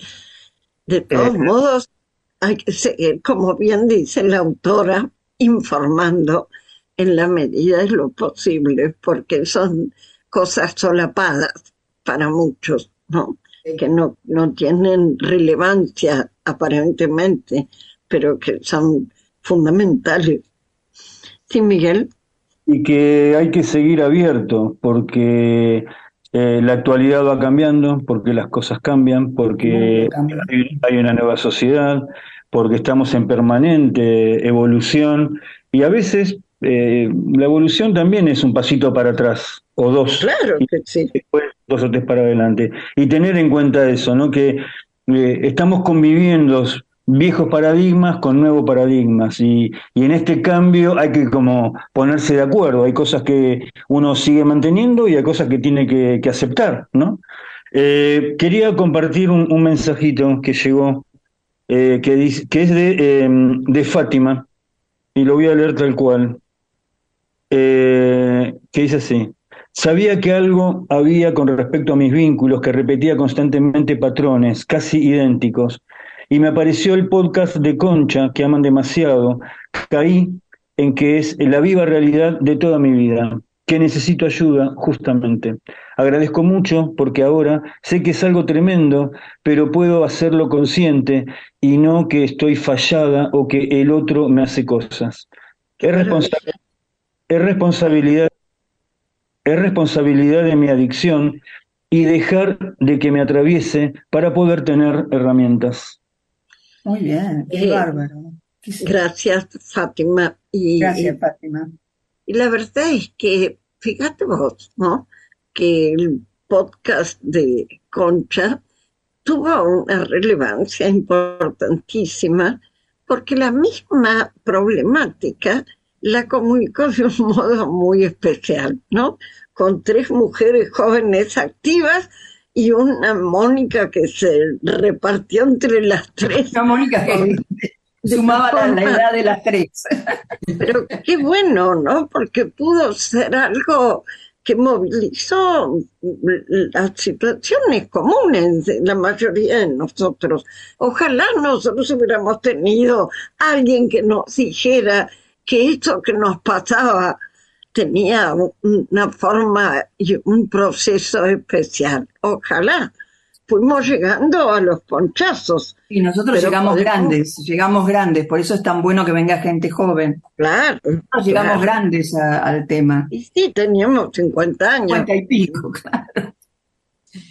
F: De todos modos, hay que seguir, como bien dice la autora, informando en la medida de lo posible, porque son cosas solapadas para muchos, ¿no? Que no tienen relevancia aparentemente, pero que son fundamentales. Sí, Miguel.
E: Y que hay que seguir abierto, porque la actualidad va cambiando, porque las cosas cambian, porque hay una nueva sociedad, porque estamos en permanente evolución, y a veces la evolución también es un pasito para atrás, o dos.
F: Claro que sí.
E: Después 2 o 3 para adelante. Y tener en cuenta eso, ¿no? Que estamos conviviendo viejos paradigmas con nuevos paradigmas, y en este cambio hay que como ponerse de acuerdo. Hay cosas que uno sigue manteniendo y hay cosas que tiene que aceptar, ¿no? Quería compartir un mensajito que llegó, que es de Fátima, y lo voy a leer tal cual, que dice así: sabía que algo había con respecto a mis vínculos, que repetía constantemente patrones casi idénticos, y me apareció el podcast de Concha, que aman demasiado. Caí en que es la viva realidad de toda mi vida, que necesito ayuda justamente. Agradezco mucho porque ahora sé que es algo tremendo, pero puedo hacerlo consciente y no que estoy fallada o que el otro me hace cosas. Es responsabilidad de mi adicción y dejar de que me atraviese para poder tener herramientas.
C: Muy bien, qué bárbaro.
F: Gracias, Fátima.
C: Gracias, Fátima.
F: Y la verdad es que, fíjate vos, ¿no? Que el podcast de Concha tuvo una relevancia importantísima porque la misma problemática la comunicó de un modo muy especial, ¿no? Con 3 mujeres jóvenes activas y una Mónica que se repartió entre las 3.
C: Una Mónica que sumaba la edad de las 3.
F: Pero qué bueno, ¿no? Porque pudo ser algo que movilizó las situaciones comunes de la mayoría de nosotros. Ojalá nosotros hubiéramos tenido alguien que nos dijera que esto que nos pasaba tenía una forma y un proceso especial. Ojalá. Fuimos llegando a los ponchazos.
C: Y nosotros llegamos grandes, por eso es tan bueno que venga gente joven.
F: Claro.
C: Nosotros llegamos grandes al tema.
F: Y sí, teníamos 50 años.
C: 50 y pico, claro.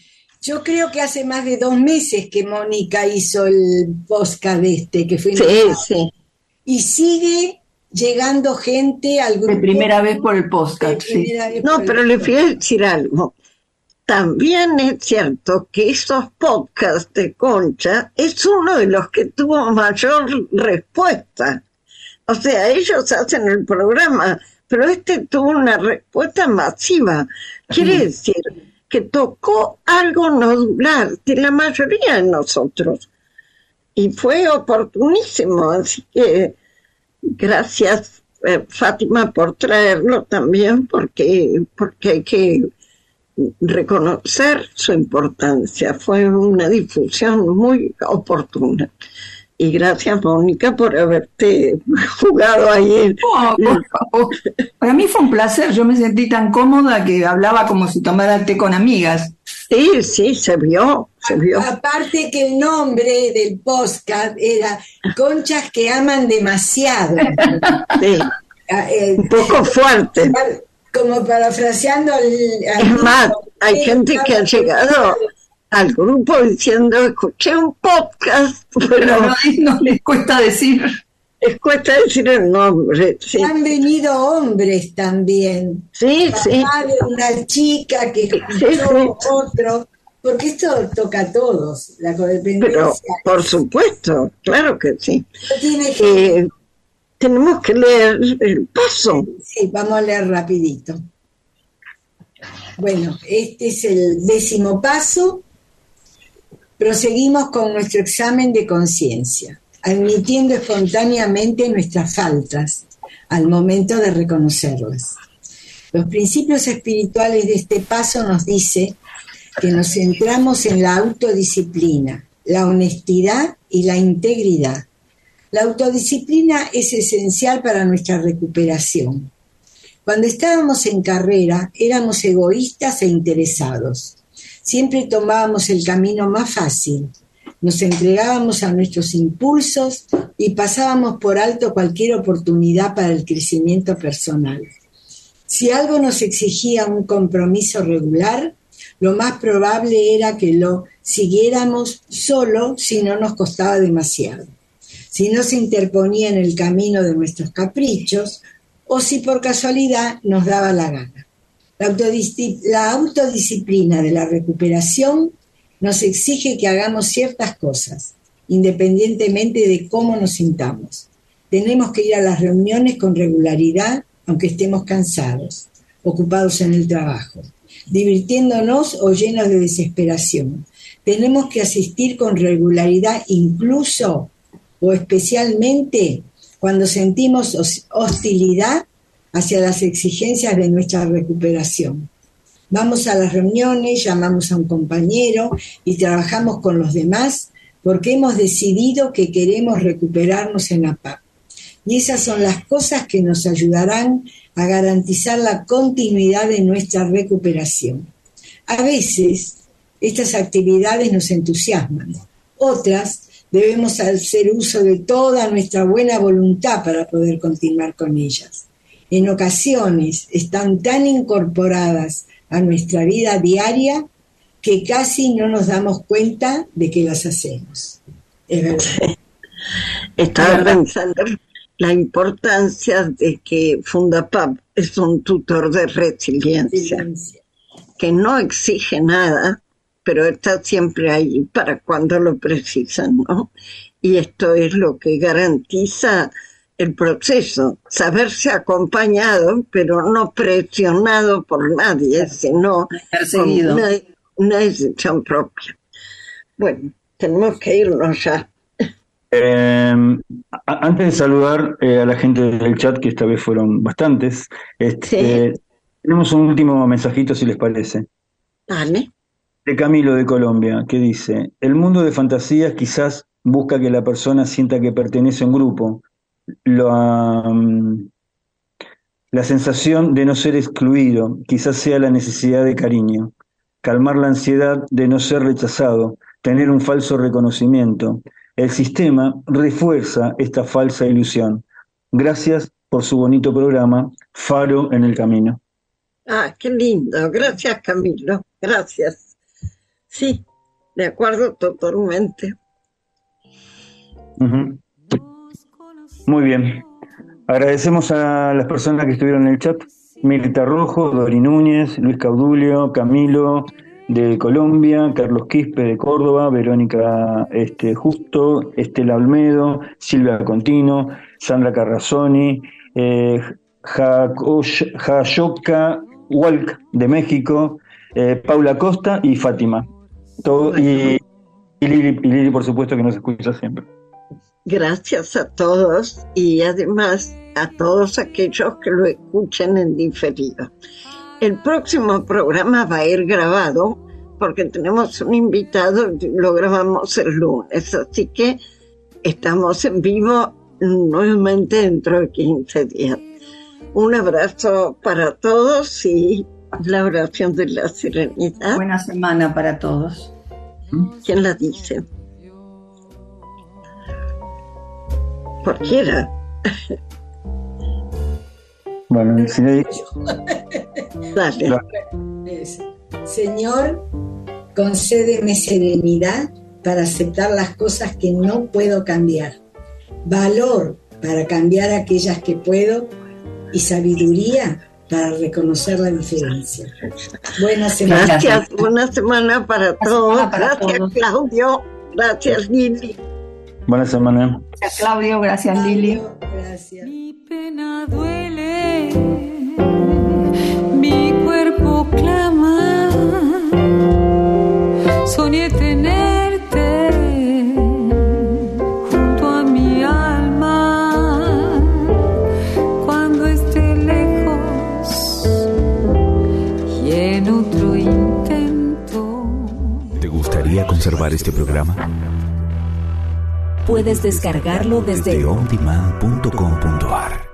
D: Yo creo que hace más de 2 meses que Mónica hizo el podcast que fue
F: Sí.
D: Y sigue llegando gente al grupo.
C: De primera vez por el podcast, sí.
F: No, pero le voy a decir algo. También es cierto que esos podcasts de Concha es uno de los que tuvo mayor respuesta. O sea, ellos hacen el programa, pero tuvo una respuesta masiva. Quiere decir que tocó algo nodular de la mayoría de nosotros. Y fue oportunísimo, así que gracias Fátima por traerlo también, porque hay que reconocer su importancia. Fue una difusión muy oportuna. Y gracias, Mónica, por haberte jugado ahí.
C: Por favor. Para mí fue un placer. Yo me sentí tan cómoda que hablaba como si tomara té con amigas.
F: Sí, se vio.
D: Aparte que el nombre del podcast era Conchas que aman demasiado.
F: Sí, un poco fuerte.
D: Como parafraseando
F: Es más, hay gente que ha llegado al grupo diciendo, escuché un podcast,
C: pero no les cuesta decir.
F: Les cuesta decir el nombre. Sí.
D: Han venido hombres también.
F: Sí.
D: Una chica que escuchó otro, porque esto toca a todos, la codependencia.
F: Pero, por supuesto, claro que sí.
D: Tiene que...
F: tenemos que leer el paso.
D: Sí, vamos a leer rapidito. Bueno, este es el 10º paso. Proseguimos con nuestro examen de conciencia, admitiendo espontáneamente nuestras faltas al momento de reconocerlas. Los principios espirituales de este paso nos dice que nos centramos en la autodisciplina, la honestidad y la integridad. La autodisciplina es esencial para nuestra recuperación. Cuando estábamos en carrera, éramos egoístas e interesados. Siempre tomábamos el camino más fácil. Nos entregábamos a nuestros impulsos y pasábamos por alto cualquier oportunidad para el crecimiento personal. Si algo nos exigía un compromiso regular, lo más probable era que lo siguiéramos solo si no nos costaba demasiado, si no se interponía en el camino de nuestros caprichos o si por casualidad nos daba la gana. La autodisciplina de la recuperación nos exige que hagamos ciertas cosas, independientemente de cómo nos sintamos. Tenemos que ir a las reuniones con regularidad, aunque estemos cansados, ocupados en el trabajo, divirtiéndonos o llenos de desesperación. Tenemos que asistir con regularidad incluso o especialmente cuando sentimos hostilidad hacia las exigencias de nuestra recuperación. Vamos a las reuniones, llamamos a un compañero y trabajamos con los demás porque hemos decidido que queremos recuperarnos en APAP. Y esas son las cosas que nos ayudarán a garantizar la continuidad de nuestra recuperación. A veces, estas actividades nos entusiasman. Otras, debemos hacer uso de toda nuestra buena voluntad para poder continuar con ellas. En ocasiones están tan incorporadas a nuestra vida diaria que casi no nos damos cuenta de que las hacemos. Es verdad.
F: Estaba pensando la importancia de que Fundapap es un tutor de resiliencia, que no exige nada, pero está siempre ahí para cuando lo precisan, ¿no? Y esto es lo que garantiza el proceso, saberse acompañado, pero no presionado por nadie, sino
C: perseguido.
F: Con una decisión propia. Bueno, tenemos que irnos ya.
E: Antes de saludar a la gente del chat, que esta vez fueron bastantes, tenemos un último mensajito, si les parece.
F: Dale.
E: De Camilo de Colombia, que dice: el mundo de fantasías quizás busca que la persona sienta que pertenece a un grupo, la sensación de no ser excluido, quizás sea la necesidad de cariño, calmar la ansiedad de no ser rechazado, tener un falso reconocimiento. El sistema refuerza esta falsa ilusión. Gracias por su bonito programa, Faro en el Camino.
F: Ah, qué lindo. Gracias, Camilo. Gracias. Sí, de acuerdo totalmente.
E: Uh-huh. Muy bien. Agradecemos a las personas que estuvieron en el chat. Mirta Rojo, Dori Núñez, Luis Caudulio, Camilo de Colombia, Carlos Quispe de Córdoba, Verónica Justo, Estela Olmedo, Silvia Contino, Sandra Carrazzoni, Jayoka Walk de México, Paula Costa y Fátima. Y Lili, por supuesto, que nos escucha siempre.
F: Gracias a todos y además a todos aquellos que lo escuchen en diferido. El próximo programa va a ir grabado porque tenemos un invitado y lo grabamos el lunes, así que estamos en vivo nuevamente dentro de 15 días. Un abrazo para todos y la oración de la serenidad.
C: Buena semana para todos.
F: ¿Quién la dice? Cualquiera.
E: Bueno, si no...
F: Dale.
D: Señor, concédeme serenidad para aceptar las cosas que no puedo cambiar, valor para cambiar aquellas que puedo y sabiduría para reconocer la diferencia. Buena semana.
F: Gracias, buena semana para todos. Gracias, Claudio. Gracias, Lili.
E: Buena semana.
C: Gracias, Claudio. Gracias, Lili.
D: Gracias.
B: Mi pena duele, mi cuerpo clama, soñé tenerte junto a mi alma, cuando esté lejos y en otro intento.
A: ¿Te gustaría conservar este programa?
G: Puedes descargarlo desde
A: ondemand.com.ar